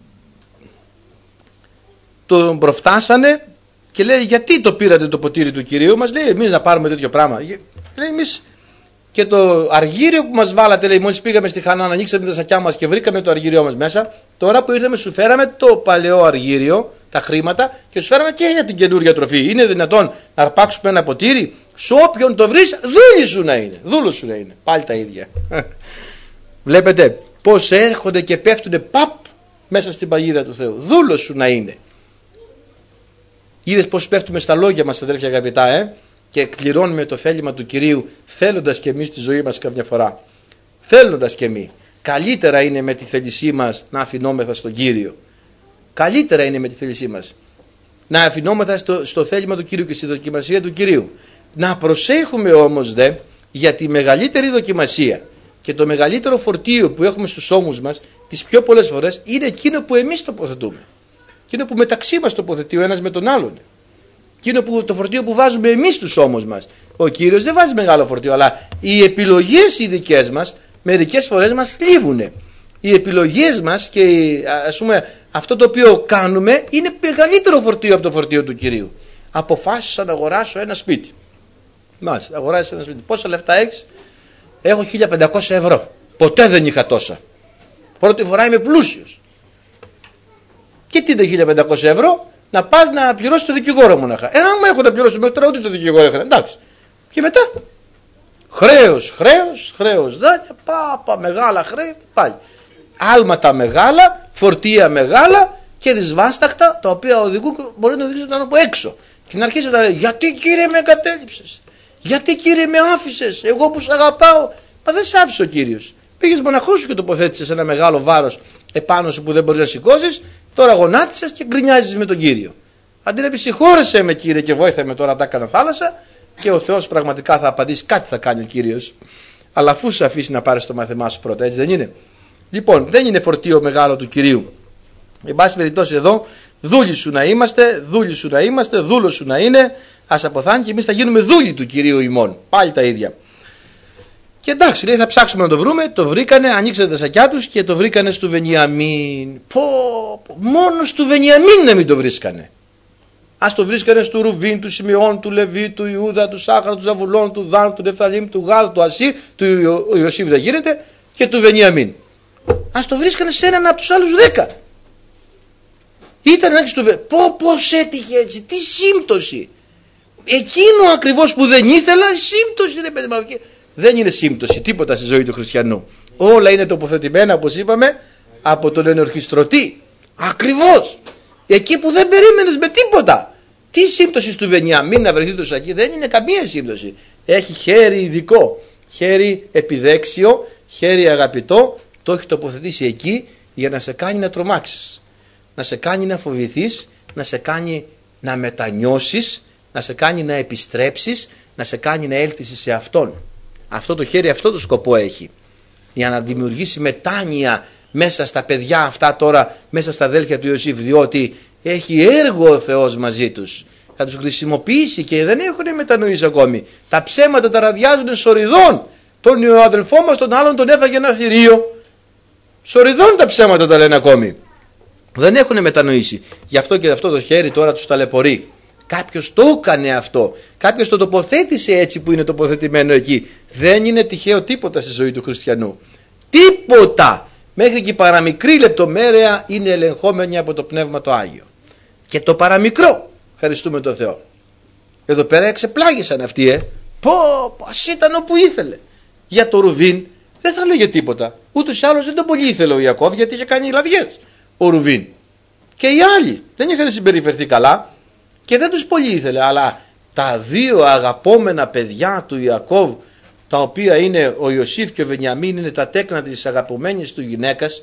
τον προφτάσανε και λέει γιατί το πήρατε το ποτήρι του Κυρίου μας, λέει εμείς να πάρουμε τέτοιο πράγμα, λέει εμείς. Και το αργύριο που μας βάλατε, λέει, μόλις πήγαμε στη Χανaan, ανοίξαμε τα σακιά μας και βρήκαμε το αργύριό μας μέσα. Τώρα που ήρθαμε, σου φέραμε το παλαιό αργύριο, τα χρήματα, και σου φέραμε και για την καινούργια τροφή. Είναι δυνατόν να αρπάξουμε ένα ποτήρι? Σε όποιον το βρεις, δούλη σου να είναι. Δούλος σου να είναι. Πάλι τα ίδια. Βλέπετε πώς έρχονται και πέφτουν παπ μέσα στην παγίδα του Θεού. Δούλος σου να είναι. Είδες πώς πέφτουμε στα λόγια μας, αδέρφια αγαπητά, ε? Και εκπληρώνουμε το θέλημα του Κυρίου, θέλοντας και εμείς τη ζωή μας καμιά φορά. Θέλοντας και εμείς. Καλύτερα είναι με τη θέλησή μας να αφινόμεθα στον Κύριο. Καλύτερα είναι με τη θέλησή μας να αφινόμεθα στο, στο θέλημα του Κυρίου και στη δοκιμασία του Κυρίου. Να προσέχουμε όμως δε, για τη μεγαλύτερη δοκιμασία και το μεγαλύτερο φορτίο που έχουμε στους ώμους μας, τις πιο πολλές φορές είναι εκείνο που εμείς τοποθετούμε. Εκείνο που μεταξύ μας τοποθετεί ο ένας με τον άλλον. Εκείνο που, το φορτίο που βάζουμε εμείς στους ώμους μας. Ο Κύριος δεν βάζει μεγάλο φορτίο, αλλά οι επιλογές οι δικές μας μερικές φορές μας θλίβουν. Οι επιλογές μας και ας πούμε αυτό το οποίο κάνουμε είναι μεγαλύτερο φορτίο από το φορτίο του Κυρίου. Αποφάσισα να αγοράσω ένα σπίτι. Μάλιστα, αγοράζεις ένα σπίτι. Πόσα λεφτά έχεις? Έχω χίλια πεντακόσια ευρώ. Ποτέ δεν είχα τόσα. Πρώτη φορά είμαι πλούσιος. Και τι είναι χίλια πεντακόσια ευρώ? Να πας να πληρώσεις το δικηγόρο μοναχα. Ε, άμα έχω να πληρώσω μέχρι τώρα, ούτε το δικηγόρο έχανα. Εντάξει. Και μετά χρέος, χρέος, χρέος, δάνεια, πάπα, μεγάλα χρέη, πάλι. Άλματα μεγάλα, φορτία μεγάλα και δυσβάστακτα, τα οποία οδηγούν, μπορεί να οδηγήσουν τον από έξω. Και να αρχίσει να λέει, γιατί Κύριε με εγκατέλειψες, γιατί Κύριε με άφησες, εγώ που σ' αγαπάω. Μα δεν σ' άφησε ο Κύριος. Πήγες μοναχός σου και τοποθέτησες ένα μεγάλο βάρος επάνω σου που δεν μπορείς να σηκώσεις. Τώρα γονάτισες και γκρινιάζεις με τον Κύριο. Αντί να πεις συγχώρεσέ με Κύριε και βόηθα με, τώρα τα έκανα θάλασσα, και ο Θεός πραγματικά θα απαντήσει, κάτι θα κάνει ο Κύριος. Αλλά αφού σε αφήσει να πάρεις το μάθημά σου πρώτα, έτσι δεν είναι? Λοιπόν, δεν είναι φορτίο μεγάλο του Κυρίου. Εν πάση περιπτώσει εδώ, δούλοι σου να είμαστε, δούλοι σου να είμαστε, δούλος σου να είναι, ας αποθάνει και εμείς θα γίνουμε δούλοι του Κυρίου ημών. Πάλι τα ίδια. Και εντάξει, λέει, θα ψάξουμε να το βρούμε. Το βρήκανε, ανοίξανε τα σακιά τους και το βρήκανε στο Βενιαμίν. Πω, πω, μόνο στο Βενιαμίν να μην το βρίσκανε. Ας το βρίσκανε στο Ρουβίν, του Σιμεών, του Λεβί, του Ιούδα, του Σάχαρ, του Ζαβουλών, του Δάν, του Νεφθαλήμ, του Γάδ, του Ασίρ, του Ιωσήφ δεν γίνεται, και του Βενιαμίν. Ας το βρίσκανε σε έναν από τους άλλους δέκα. Ήταν να στο Πω, πώς έτυχε έτσι, τι σύμπτωση. εκείνο ακριβώς που δεν ήθελα, σύμπτωση ρε παιδί μου. Δεν είναι σύμπτωση τίποτα στη ζωή του χριστιανού. Όλα είναι τοποθετημένα, όπως είπαμε, από τον ενορχιστρωτή. Ακριβώς εκεί που δεν περίμενες με τίποτα. Τι σύμπτωση του Βενιαμίν να βρεθεί το σακί? Δεν είναι καμία σύμπτωση. Έχει χέρι ειδικό, χέρι επιδέξιο, χέρι αγαπητό. Το έχει τοποθετήσει εκεί για να σε κάνει να τρομάξεις, να σε κάνει να φοβηθείς, να σε κάνει να μετανιώσεις, να σε κάνει να επιστρέψεις, να σε κάνει να έλθεις σε Αυτόν. Αυτό το χέρι αυτό το σκοπό έχει, για να δημιουργήσει μετάνοια μέσα στα παιδιά αυτά τώρα, μέσα στα αδέλφια του Ιωσήφ, διότι έχει έργο ο Θεός μαζί τους. Θα τους χρησιμοποιήσει και δεν έχουν μετανοήσει ακόμη. Τα ψέματα τα ραδιάζουν σοριδών. Τον αδελφό μας τον άλλον τον έφαγε ένα θηρίο. Σοριδών τα ψέματα τα λένε ακόμη. Δεν έχουν μετανοήσει. Γι' αυτό και αυτό το χέρι τώρα τους ταλαιπωρεί. Κάποιος το έκανε αυτό. Κάποιος το τοποθέτησε έτσι που είναι τοποθετημένο εκεί. Δεν είναι τυχαίο τίποτα στη ζωή του χριστιανού. Τίποτα. Μέχρι και η παραμικρή λεπτομέρεια είναι ελεγχόμενη από το Πνεύμα το Άγιο. Και το παραμικρό. Ευχαριστούμε τον Θεό. Εδώ πέρα εξεπλάγησαν αυτοί, ε. Πω, ας ήταν όπου ήθελε. Για το Ρουβίν δεν θα λέγε τίποτα. Ούτως ή άλλως δεν τον πολύ ήθελε ο Ιακώβ, γιατί είχε κάνει λαδιές ο Ρουβίν. Και οι άλλοι δεν είχαν συμπεριφερθεί καλά και δεν τους πολύ ήθελε. Αλλά τα δύο αγαπόμενα παιδιά του Ιακώβ, τα οποία είναι ο Ιωσήφ και ο Βενιαμίν, είναι τα τέκνα της αγαπημένης του γυναίκας,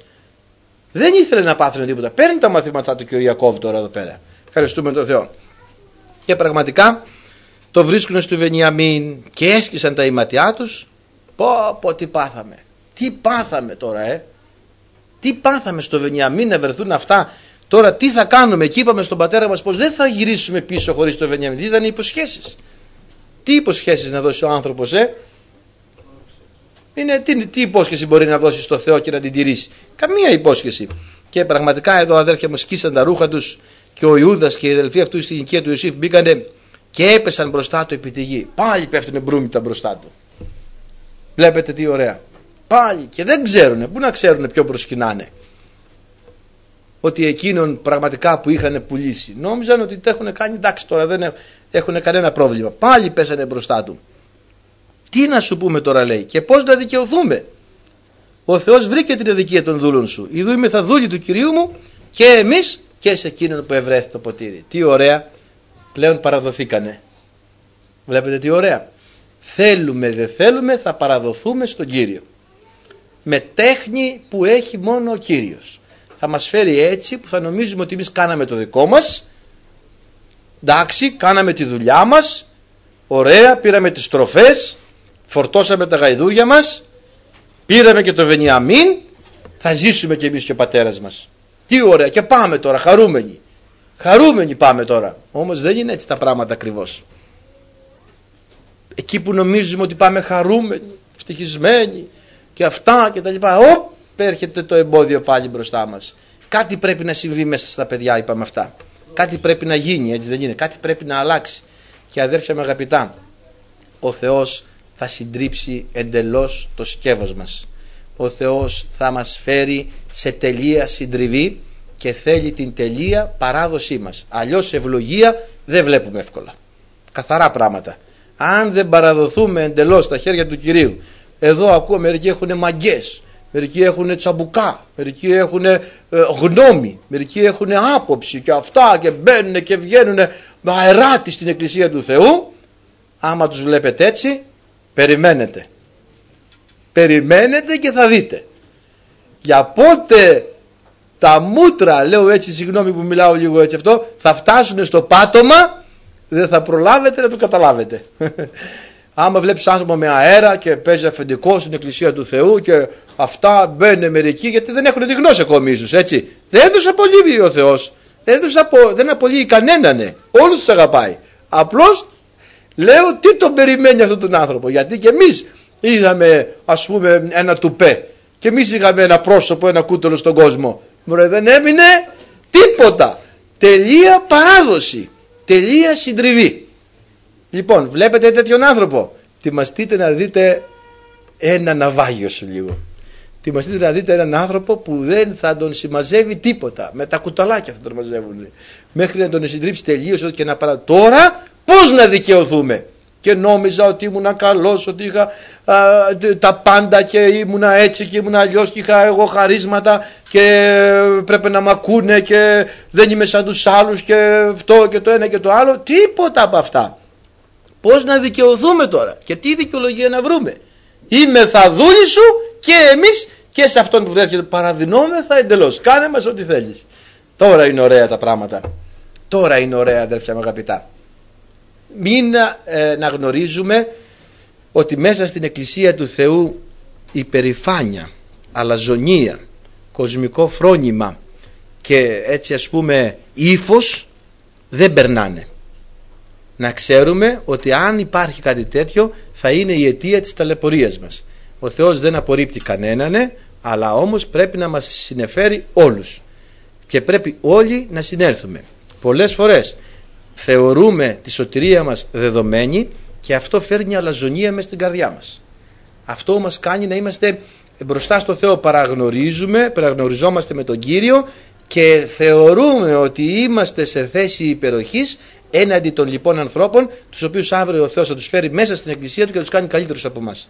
δεν ήθελε να πάθουν τίποτα. Παίρνει τα μαθήματά του και ο Ιακώβ τώρα εδώ πέρα. Ευχαριστούμε τον Θεό. Και πραγματικά το βρίσκουν στο Βενιαμίν και έσκησαν τα ηματιά τους. Πω πω τι πάθαμε. Τι πάθαμε τώρα, ε. Τι πάθαμε στο Βενιαμίν να βρεθούν αυτά. Τώρα τι θα κάνουμε? Και είπαμε στον πατέρα μας πως δεν θα γυρίσουμε πίσω χωρίς το Βενιαμίν. Ήταν οι υποσχέσεις. Τι υποσχέσεις να δώσει ο άνθρωπος, ε? Είναι, τι, τι υπόσχεση μπορεί να δώσει στο Θεό και να την τηρήσει? Καμία υπόσχεση. Και πραγματικά εδώ, αδέρφια μου, σκίσαν τα ρούχα τους και ο Ιούδας και οι αδελφοί αυτού στην οικία του Ιωσήφ μπήκανε και έπεσαν μπροστά του επί τη γη. Πάλι πέφτουνε μπρούμητα μπροστά του. Βλέπετε τι ωραία. Πάλι και δεν ξέρουνε. Πού να ξέρουνε ποιο προσκυνάνε? Ότι εκείνον πραγματικά που είχαν πουλήσει. Νόμιζαν ότι τα έχουν κάνει, εντάξει, τώρα δεν έχουν κανένα πρόβλημα. Πάλι πέσανε μπροστά του. Τι να σου πούμε τώρα, λέει, και πώς να δικαιωθούμε? Ο Θεός βρήκε την αδικία των δούλων σου. Ιδού είμαι θα δούλοι του Κυρίου μου και εμείς και σε εκείνον που ευρέθη το ποτήρι. Τι ωραία. Πλέον παραδοθήκανε. Βλέπετε τι ωραία. Θέλουμε δεν θέλουμε θα παραδοθούμε στον Κύριο. Με τέχνη που έχει μόνο ο Κύριος. Θα μας φέρει έτσι που θα νομίζουμε ότι εμείς κάναμε το δικό μας. Εντάξει, κάναμε τη δουλειά μας. Ωραία, πήραμε τις τροφές. Φορτώσαμε τα γαϊδούρια μας. Πήραμε και το Βενιαμίν. Θα ζήσουμε κι εμείς και ο πατέρας μας. Τι ωραία, και πάμε τώρα χαρούμενοι. Χαρούμενοι πάμε τώρα. Όμως δεν είναι έτσι τα πράγματα ακριβώς. Εκεί που νομίζουμε ότι πάμε χαρούμενοι, ευτυχισμένοι και αυτά και τα λοιπά, οπ, έρχεται το εμπόδιο πάλι μπροστά μας. Κάτι πρέπει να συμβεί μέσα στα παιδιά, είπαμε αυτά. Κάτι πρέπει να γίνει, έτσι δεν είναι? Κάτι πρέπει να αλλάξει. Και αδέρφια με αγαπητά, ο Θεός θα συντρίψει εντελώς το σκεύος μας. Ο Θεός θα μας φέρει σε τελεία συντριβή και θέλει την τελεία παράδοσή μας. Αλλιώς ευλογία δεν βλέπουμε εύκολα. Καθαρά πράγματα. Αν δεν παραδοθούμε εντελώς στα χέρια του Κυρίου. Εδώ ακούω μερικοί έχουν μαγκές, μερικοί έχουν τσαμπουκά, μερικοί έχουν ε, γνώμη, μερικοί έχουν άποψη και αυτά και μπαίνουν και βγαίνουν με αεράτη στην εκκλησία του Θεού. Άμα τους βλέπετε έτσι, περιμένετε. Περιμένετε και θα δείτε. Για πότε τα μούτρα, λέω έτσι, συγγνώμη που μιλάω λίγο έτσι αυτό, θα φτάσουν στο πάτωμα, δεν θα προλάβετε να το καταλάβετε. Άμα βλέπεις άνθρωπο με αέρα και παίζει αφεντικό στην εκκλησία του Θεού και αυτά, μπαίνουν μερικοί γιατί δεν έχουν τη γνώση ακόμη ίσως, έτσι. Δεν τους απολύει ο Θεός. Δεν, τους απο, δεν απολύει κανέναν. Όλους τους αγαπάει. Απλώς λέω τι τον περιμένει αυτόν τον άνθρωπο. Γιατί και εμείς είχαμε, ας πούμε, ένα τουπέ. Και εμείς είχαμε ένα πρόσωπο, ένα κούτελο στον κόσμο. Μωρέ, δεν έμεινε τίποτα. Τελεία παράδοση. Τελεία συντριβή. Λοιπόν, βλέπετε τέτοιον άνθρωπο. Τιμαστείτε να δείτε ένα ναυάγιο σου λίγο. Τιμαστείτε να δείτε έναν άνθρωπο που δεν θα τον συμμαζεύει τίποτα. Με τα κουταλάκια θα τον μαζεύουν. Μέχρι να τον συντρίψει τελείως και να παρά. Τώρα Πώς να δικαιωθούμε? Και νόμιζα ότι ήμουνα καλός, ότι είχα α, τα πάντα και ήμουνα έτσι και ήμουνα αλλιώς και είχα εγώ χαρίσματα και πρέπει να μ' ακούνε και δεν είμαι σαν τους άλλους και αυτό και το ένα και το άλλο. Τίποτα από αυτά. Πώς να δικαιωθούμε τώρα και τι δικαιολογία να βρούμε? Είμαι θα δούλη σου και εμείς και σε αυτόν που βρέθηκε παραδεινόμεθα εντελώς. Κάνε μας ό,τι θέλεις. Τώρα είναι ωραία τα πράγματα. Τώρα είναι ωραία, αδέρφια μου αγαπητά. Μην ε, να γνωρίζουμε ότι μέσα στην Εκκλησία του Θεού υπερηφάνεια, αλαζονία, κοσμικό φρόνημα και έτσι ας πούμε ύφος δεν περνάνε. Να ξέρουμε ότι αν υπάρχει κάτι τέτοιο θα είναι η αιτία της ταλαιπωρίας μας. Ο Θεός δεν απορρίπτει κανέναν, αλλά όμως πρέπει να μας συνεφέρει όλους και πρέπει όλοι να συνέλθουμε. Πολλές φορές θεωρούμε τη σωτηρία μας δεδομένη και αυτό φέρνει αλαζονία μες στην καρδιά μας. Αυτό μας κάνει να είμαστε μπροστά στο Θεό, παραγνωρίζουμε, παραγνωριζόμαστε με τον Κύριο και θεωρούμε ότι είμαστε σε θέση υπεροχής έναντι των λοιπόν ανθρώπων, τους οποίους αύριο ο Θεός θα τους φέρει μέσα στην Εκκλησία του και θα τους κάνει καλύτερους από εμάς.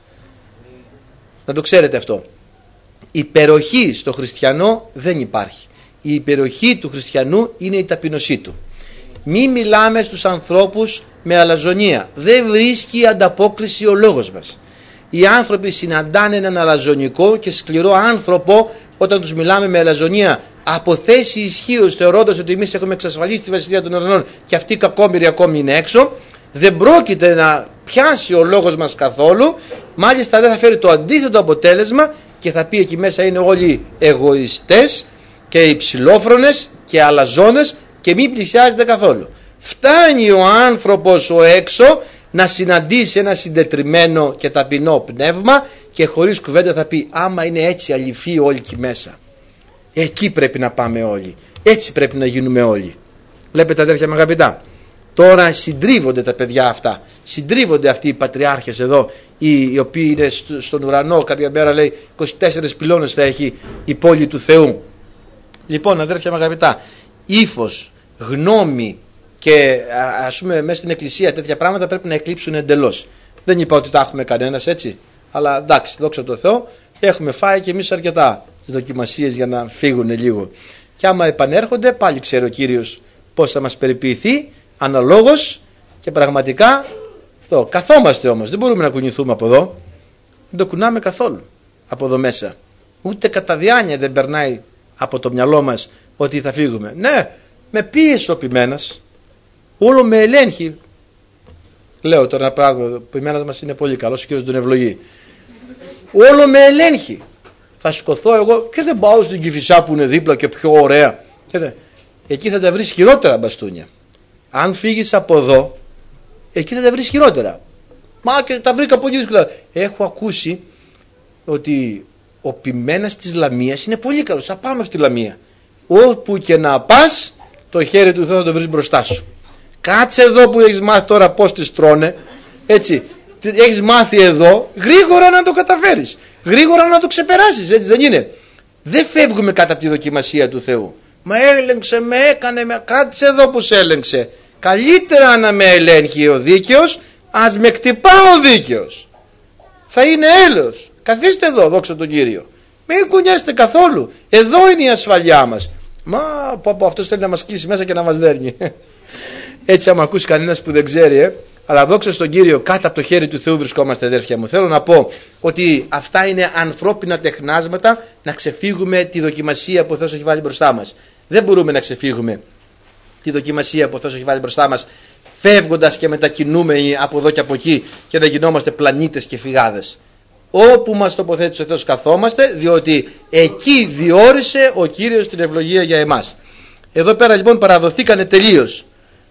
Να το ξέρετε αυτό. Υπεροχή στο χριστιανό δεν υπάρχει. Η υπεροχή του χριστιανού είναι η ταπεινωσή του. Μη μιλάμε στους ανθρώπους με αλαζονία. Δεν βρίσκει ανταπόκριση ο λόγος μας. Οι άνθρωποι συναντάνε έναν αλαζονικό και σκληρό άνθρωπο όταν τους μιλάμε με αλαζονία από θέση ισχύως, θεωρώντας ότι εμείς έχουμε εξασφαλίσει τη βασιλεία των ουρανών και αυτοί οι κακόμοιροι ακόμη είναι έξω. Δεν πρόκειται να πιάσει ο λόγος μας καθόλου. Μάλιστα δεν θα φέρει το αντίθετο αποτέλεσμα και θα πει εκεί μέσα είναι όλοι εγωιστές και υψηλόφρονες και αλαζόνες και μην πλησιάζεται καθόλου. Φτάνει ο άνθρωπος ο έξω να συναντήσει ένα συντετριμμένο και ταπεινό πνεύμα και χωρίς κουβέντα θα πει άμα είναι έτσι αληθή όλοι εκεί μέσα, εκεί πρέπει να πάμε όλοι, έτσι πρέπει να γίνουμε όλοι. Βλέπετε αδέρφια μου αγαπητά, τώρα συντρίβονται τα παιδιά αυτά, συντρίβονται αυτοί οι πατριάρχες εδώ, οι, οι οποίοι είναι στον ουρανό. Κάποια μέρα λέει είκοσι τέσσερις πυλώνες θα έχει η πόλη του Θεού. Λοιπόν αδέρφια μου αγαπητά, ύφος, γνώμη και ας πούμε μέσα στην Εκκλησία τέτοια πράγματα πρέπει να εκλείψουν εντελώς. Δεν είπα ότι τα έχουμε κανένας έτσι, αλλά εντάξει, δόξα τω Θεώ, έχουμε φάει και εμείς αρκετά τις δοκιμασίες για να φύγουν λίγο. Και άμα επανέρχονται πάλι ξέρει ο Κύριος πώς θα μας περιποιηθεί αναλόγως και πραγματικά αυτό. Καθόμαστε όμως, δεν μπορούμε να κουνηθούμε από εδώ, δεν το κουνάμε καθόλου από εδώ μέσα. Ούτε κατά διάνοια δεν περνάει από το μυαλό μας ότι θα φύγουμε. Ναι, με πίεση ο ποιμένας, όλο με ελέγχει. Λέω τώρα ένα πράγμα, ο ποιμένας μας είναι πολύ καλός, ο Κύριος τον ευλογεί. Όλο με ελέγχει. Θα σηκωθώ εγώ και δεν πάω στην Κηφισιά που είναι δίπλα και πιο ωραία. Εκεί θα τα βρεις χειρότερα μπαστούνια. Αν φύγεις από εδώ, εκεί θα τα βρεις χειρότερα. Μα και τα βρήκα πολύ δύσκολα. Έχω ακούσει ότι ο ποιμένας της Λαμίας είναι πολύ καλός. Θα πάμε στη Λαμία. Όπου και να πας, το χέρι του Θεού θα το βρεις μπροστά σου. Κάτσε εδώ που έχεις μάθει τώρα πώς τις τρώνε. Έτσι, έχεις μάθει εδώ, γρήγορα να το καταφέρεις. Γρήγορα να το ξεπεράσεις. Έτσι δεν είναι? Δεν φεύγουμε κάτω από τη δοκιμασία του Θεού. Μα έλεγξε, με έκανε, με... κάτσε εδώ που σε έλεγξε. Καλύτερα να με ελέγχει ο δίκαιος, ας με κτυπά ο δίκαιος. Θα είναι έλεος. Καθίστε εδώ, δόξα τον Κύριο. Μην κουνιάστε καθόλου. Εδώ είναι η ασφαλειά μας. Μα πω, πω, αυτός θέλει να μας κλείσει μέσα και να μας δέρνει. Έτσι άμα ακούσει κανένας που δεν ξέρει, ε, αλλά δόξα στον Κύριο, κάτω από το χέρι του Θεού βρισκόμαστε αδέρφια μου. Θέλω να πω ότι αυτά είναι ανθρώπινα τεχνάσματα να ξεφύγουμε τη δοκιμασία που ο Θεός έχει βάλει μπροστά μας. Δεν μπορούμε να ξεφύγουμε τη δοκιμασία που ο Θεός έχει βάλει μπροστά μας φεύγοντας και μετακινούμενοι από εδώ και από εκεί και να γινόμαστε πλανήτες και φυγάδες. Όπου μας τοποθέτησε ο Θεός καθόμαστε, διότι εκεί διόρισε ο Κύριος την ευλογία για εμάς. Εδώ πέρα λοιπόν παραδοθήκανε τελείως.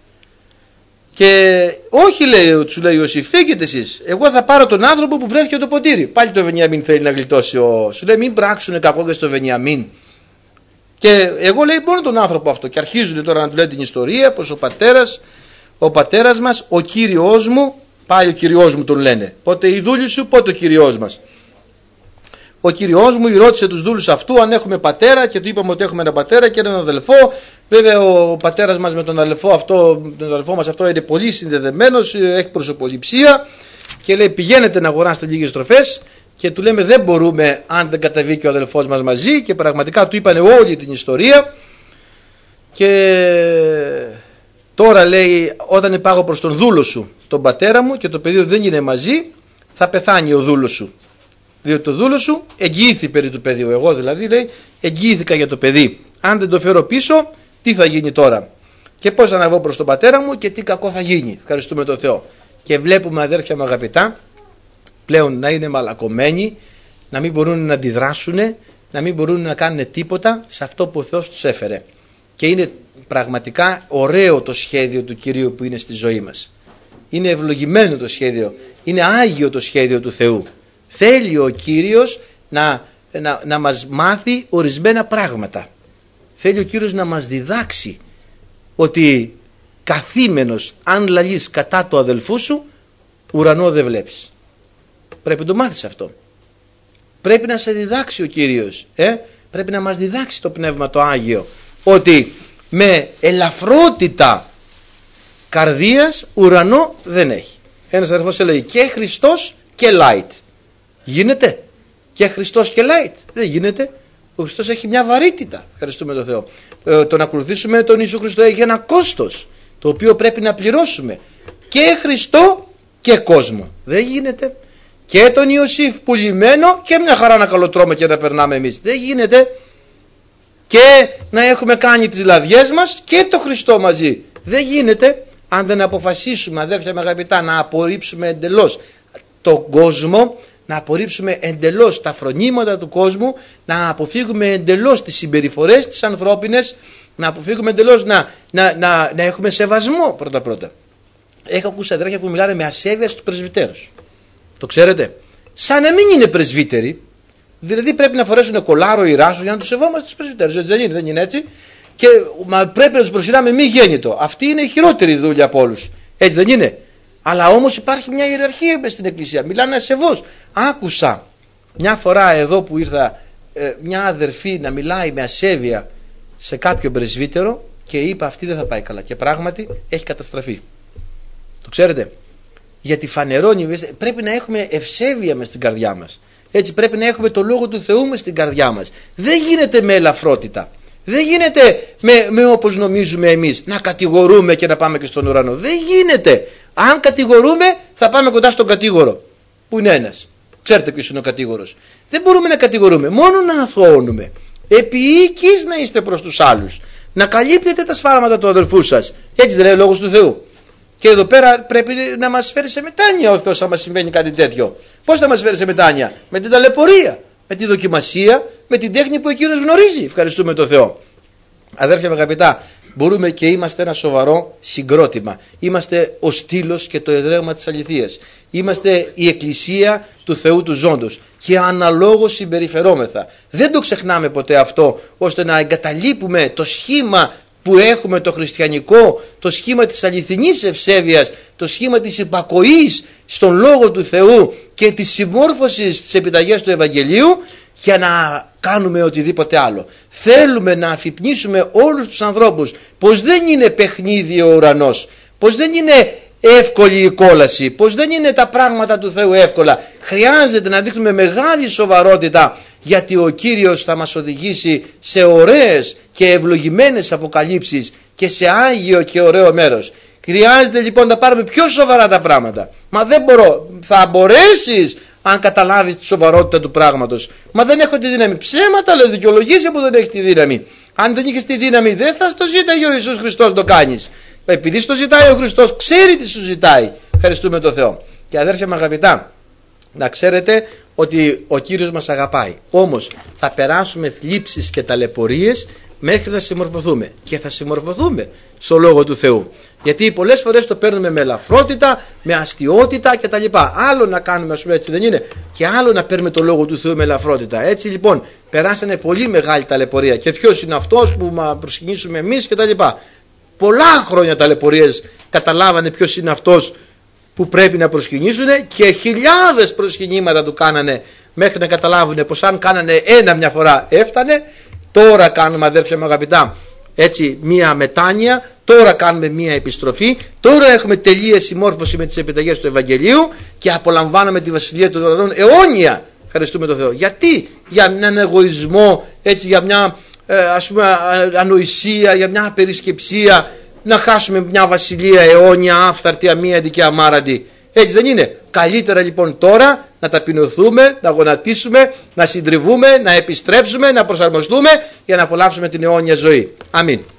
Και όχι λέει, του λέει ο Ιωσήφ, φύγετε εσείς. Εγώ θα πάρω τον άνθρωπο που βρέθηκε το ποτήρι. Πάλι το Βενιαμίν θέλει να γλιτώσει. Ο... Σου λέει μην πράξουν κακό και στο Βενιαμίν. Και εγώ λέει μόνο τον άνθρωπο αυτό. Και αρχίζουν τώρα να του λένε την ιστορία πως ο πατέρας, ο πατέρας μας, ο Κύριος μου, πάει ο Κύριος μου τον λένε. Πότε η δούλη σου, πότε ο Κύριος μας. Ο Κυριός μου ρώτησε τους δούλους αυτού αν έχουμε πατέρα και του είπαμε ότι έχουμε έναν πατέρα και έναν αδελφό. Βέβαια ο πατέρας μας με τον αδελφό, αυτό, τον αδελφό μας αυτό είναι πολύ συνδεδεμένος, έχει προσωποληψία και λέει πηγαίνετε να αγοράσετε λίγες τροφές και του λέμε δεν μπορούμε αν δεν καταβεί και ο αδελφός μας μαζί και πραγματικά του είπανε όλη την ιστορία και τώρα λέει όταν υπάγω προς τον δούλο σου τον πατέρα μου και το παιδί δεν είναι μαζί θα πεθάνει ο δούλος σου. Διότι το δούλο σου εγγυήθη περί του παιδιού. Εγώ δηλαδή λέει εγγυήθηκα για το παιδί. Αν δεν το φέρω πίσω, τι θα γίνει τώρα. Και πώς θα αναβώ προς τον πατέρα μου και τι κακό θα γίνει. Ευχαριστούμε τον Θεό. Και βλέπουμε αδέρφια μου αγαπητά, πλέον να είναι μαλακωμένοι, να μην μπορούν να αντιδράσουν, να μην μπορούν να κάνουν τίποτα σε αυτό που ο Θεός τους έφερε. Και είναι πραγματικά ωραίο το σχέδιο του Κυρίου που είναι στη ζωή μας. Είναι ευλογημένο το σχέδιο. Είναι άγιο το σχέδιο του Θεού. Θέλει ο Κύριος να, να, να μας μάθει ορισμένα πράγματα. Θέλει ο Κύριος να μας διδάξει ότι καθήμενος αν λαλείς κατά το αδελφού σου ουρανό δεν βλέπεις. Πρέπει να το μάθεις αυτό. Πρέπει να σε διδάξει ο Κύριος. Ε? Πρέπει να μας διδάξει το Πνεύμα το Άγιο ότι με ελαφρότητα καρδίας ουρανό δεν έχει. Ένας αδελφός έλεγε και Χριστός και light. Γίνεται και Χριστός και light. Δεν γίνεται. Ο Χριστός έχει μια βαρύτητα. Ευχαριστούμε τον Θεό. Ε, το να ακολουθήσουμε τον Ιησού Χριστό έχει ένα κόστος το οποίο πρέπει να πληρώσουμε. Και Χριστό και κόσμο. Δεν γίνεται. Και τον Ιωσήφ πουλημένο και μια χαρά να καλοτρώμε και να περνάμε εμείς. Δεν γίνεται. Και να έχουμε κάνει τις λαδιές μας και το Χριστό μαζί. Δεν γίνεται. Αν δεν αποφασίσουμε αδέρφια με αγαπητά να απορρίψουμε εντελώς τον κόσμο, να απορρίψουμε εντελώς τα φρονήματα του κόσμου, να αποφύγουμε εντελώς τις συμπεριφορές τις ανθρώπινες, να αποφύγουμε εντελώς να, να, να, να έχουμε σεβασμό πρώτα πρώτα. Έχω ακούσει αδέρφια που μιλάνε με ασέβεια στους πρεσβυτέρους. Το ξέρετε. Σαν να μην είναι πρεσβύτεροι. Δηλαδή πρέπει να φορέσουν κολάρο ή ράσο για να τους σεβόμαστε τους πρεσβυτέρους. Δεν είναι, δεν είναι έτσι. Και μα πρέπει να τους προσιλάμε μη γέννητο. Αυτή είναι η χειρότερη δουλειά από όλους. Έτσι δεν είναι. Αλλά όμως υπάρχει μια ιεραρχία μες στην Εκκλησία. Μιλάνε ασεβώς. Άκουσα μια φορά εδώ που ήρθα ε, μια αδερφή να μιλάει με ασέβεια σε κάποιο πρεσβύτερο και είπα αυτή δεν θα πάει καλά. Και πράγματι έχει καταστραφεί. Το ξέρετε. Γιατί φανερώνει, πρέπει να έχουμε ευσέβεια μες στην καρδιά μας. Έτσι πρέπει να έχουμε το Λόγο του Θεού μες στην καρδιά μας. Δεν γίνεται με ελαφρότητα. Δεν γίνεται με, με όπως νομίζουμε εμείς να κατηγορούμε και να πάμε και στον ουρανό. Δεν γίνεται. Αν κατηγορούμε θα πάμε κοντά στον κατήγορο που είναι ένας. Ξέρετε ποιος είναι ο κατήγορος. Δεν μπορούμε να κατηγορούμε, μόνο να αθωώνουμε. Επί οίκης να είστε προς τους άλλους. Να καλύπτετε τα σφάλματα του αδελφού σας. Έτσι δεν λέει ο Λόγος του Θεού. Και εδώ πέρα πρέπει να μας φέρει σε μετάνοια ο Θεός αν μας συμβαίνει κάτι τέτοιο. Πώς θα μας φέρει σε μετάνοια? Με την ταλαιπωρία, με τη δοκιμασία, με την τέχνη που ο Κύριος γνωρίζει. Ευχαριστούμε τον Θεό. Αδέρφια με αγαπητά, μπορούμε και είμαστε ένα σοβαρό συγκρότημα. Είμαστε ο στήλος και το εδραίωμα της αληθείας. Είμαστε η εκκλησία του Θεού του ζώντος και αναλόγως συμπεριφερόμεθα. Δεν το ξεχνάμε ποτέ αυτό, ώστε να εγκαταλείπουμε το σχήμα που έχουμε το χριστιανικό, το σχήμα της αληθινής ευσέβειας, το σχήμα της υπακοής στον Λόγο του Θεού και της συμμόρφωσης στις επιταγές του Ευαγγελίου για να κάνουμε οτιδήποτε άλλο. Θέλουμε να αφυπνίσουμε όλους τους ανθρώπους πως δεν είναι παιχνίδι ο ουρανός, πως δεν είναι εύκολη η κόλαση, πως δεν είναι τα πράγματα του Θεού εύκολα. Χρειάζεται να δείχνουμε μεγάλη σοβαρότητα, γιατί ο Κύριος θα μας οδηγήσει σε ωραίες και ευλογημένες αποκαλύψεις και σε άγιο και ωραίο μέρος. Χρειάζεται λοιπόν να πάρουμε πιο σοβαρά τα πράγματα. Μα δεν μπορώ. Θα μπορέσεις αν καταλάβεις τη σοβαρότητα του πράγματος. Μα δεν έχω τη δύναμη. Ψέματα λέω, δικαιολογήσει που δεν έχεις τη δύναμη. Αν δεν είχες τη δύναμη δεν θα στο ζήταγε ο Ιησούς Χριστός να το κάνεις. Επειδή στο ζητάει ο Χριστός, ξέρει τι σου ζητάει. Ευχαριστούμε τον Θεό. Και αδέρφια μου αγαπητά, να ξέρετε ότι ο Κύριος μας αγαπάει. Όμως θα περάσουμε θλίψεις και ταλαιπωρίες μέχρι να συμμορφωθούμε. Και θα συμμορφωθούμε στο Λόγο του Θεού. Γιατί πολλές φορές το παίρνουμε με ελαφρότητα, με αστιότητα κτλ. Άλλο να κάνουμε, ας πούμε, έτσι δεν είναι, και άλλο να παίρνουμε το Λόγο του Θεού με ελαφρότητα. Έτσι λοιπόν περάσανε πολύ μεγάλη ταλαιπωρία. Και ποιος είναι αυτός που μα προσκυνήσουμε εμείς κτλ. Πολλά χρόνια ταλαιπωρίες καταλάβανε ποιος είναι αυτός που πρέπει να προσκυνήσουν και χιλιάδες προσκυνήματα του κάνανε μέχρι να καταλάβουν πως αν κάνανε ένα μια φορά έφτανε. Τώρα κάνουμε, αδέρφια μου αγαπητά, έτσι μία μετάνοια, τώρα κάνουμε μία επιστροφή, τώρα έχουμε τελεία συμμόρφωση με τις επιταγές του Ευαγγελίου και απολαμβάνουμε τη Βασιλεία των Ουρανών αιώνια. Ευχαριστούμε τον Θεό. Γιατί? Για έναν εγωισμό, έτσι, για μια ε, ας πούμε ανοησία, για μια απερισκεψία, να χάσουμε μια βασιλεία αιώνια, άφθαρτη, αμίαντη και αμάραντη. Έτσι δεν είναι? Καλύτερα λοιπόν τώρα να ταπεινωθούμε, να γονατίσουμε, να συντριβούμε, να επιστρέψουμε, να προσαρμοστούμε για να απολαύσουμε την αιώνια ζωή. Αμήν.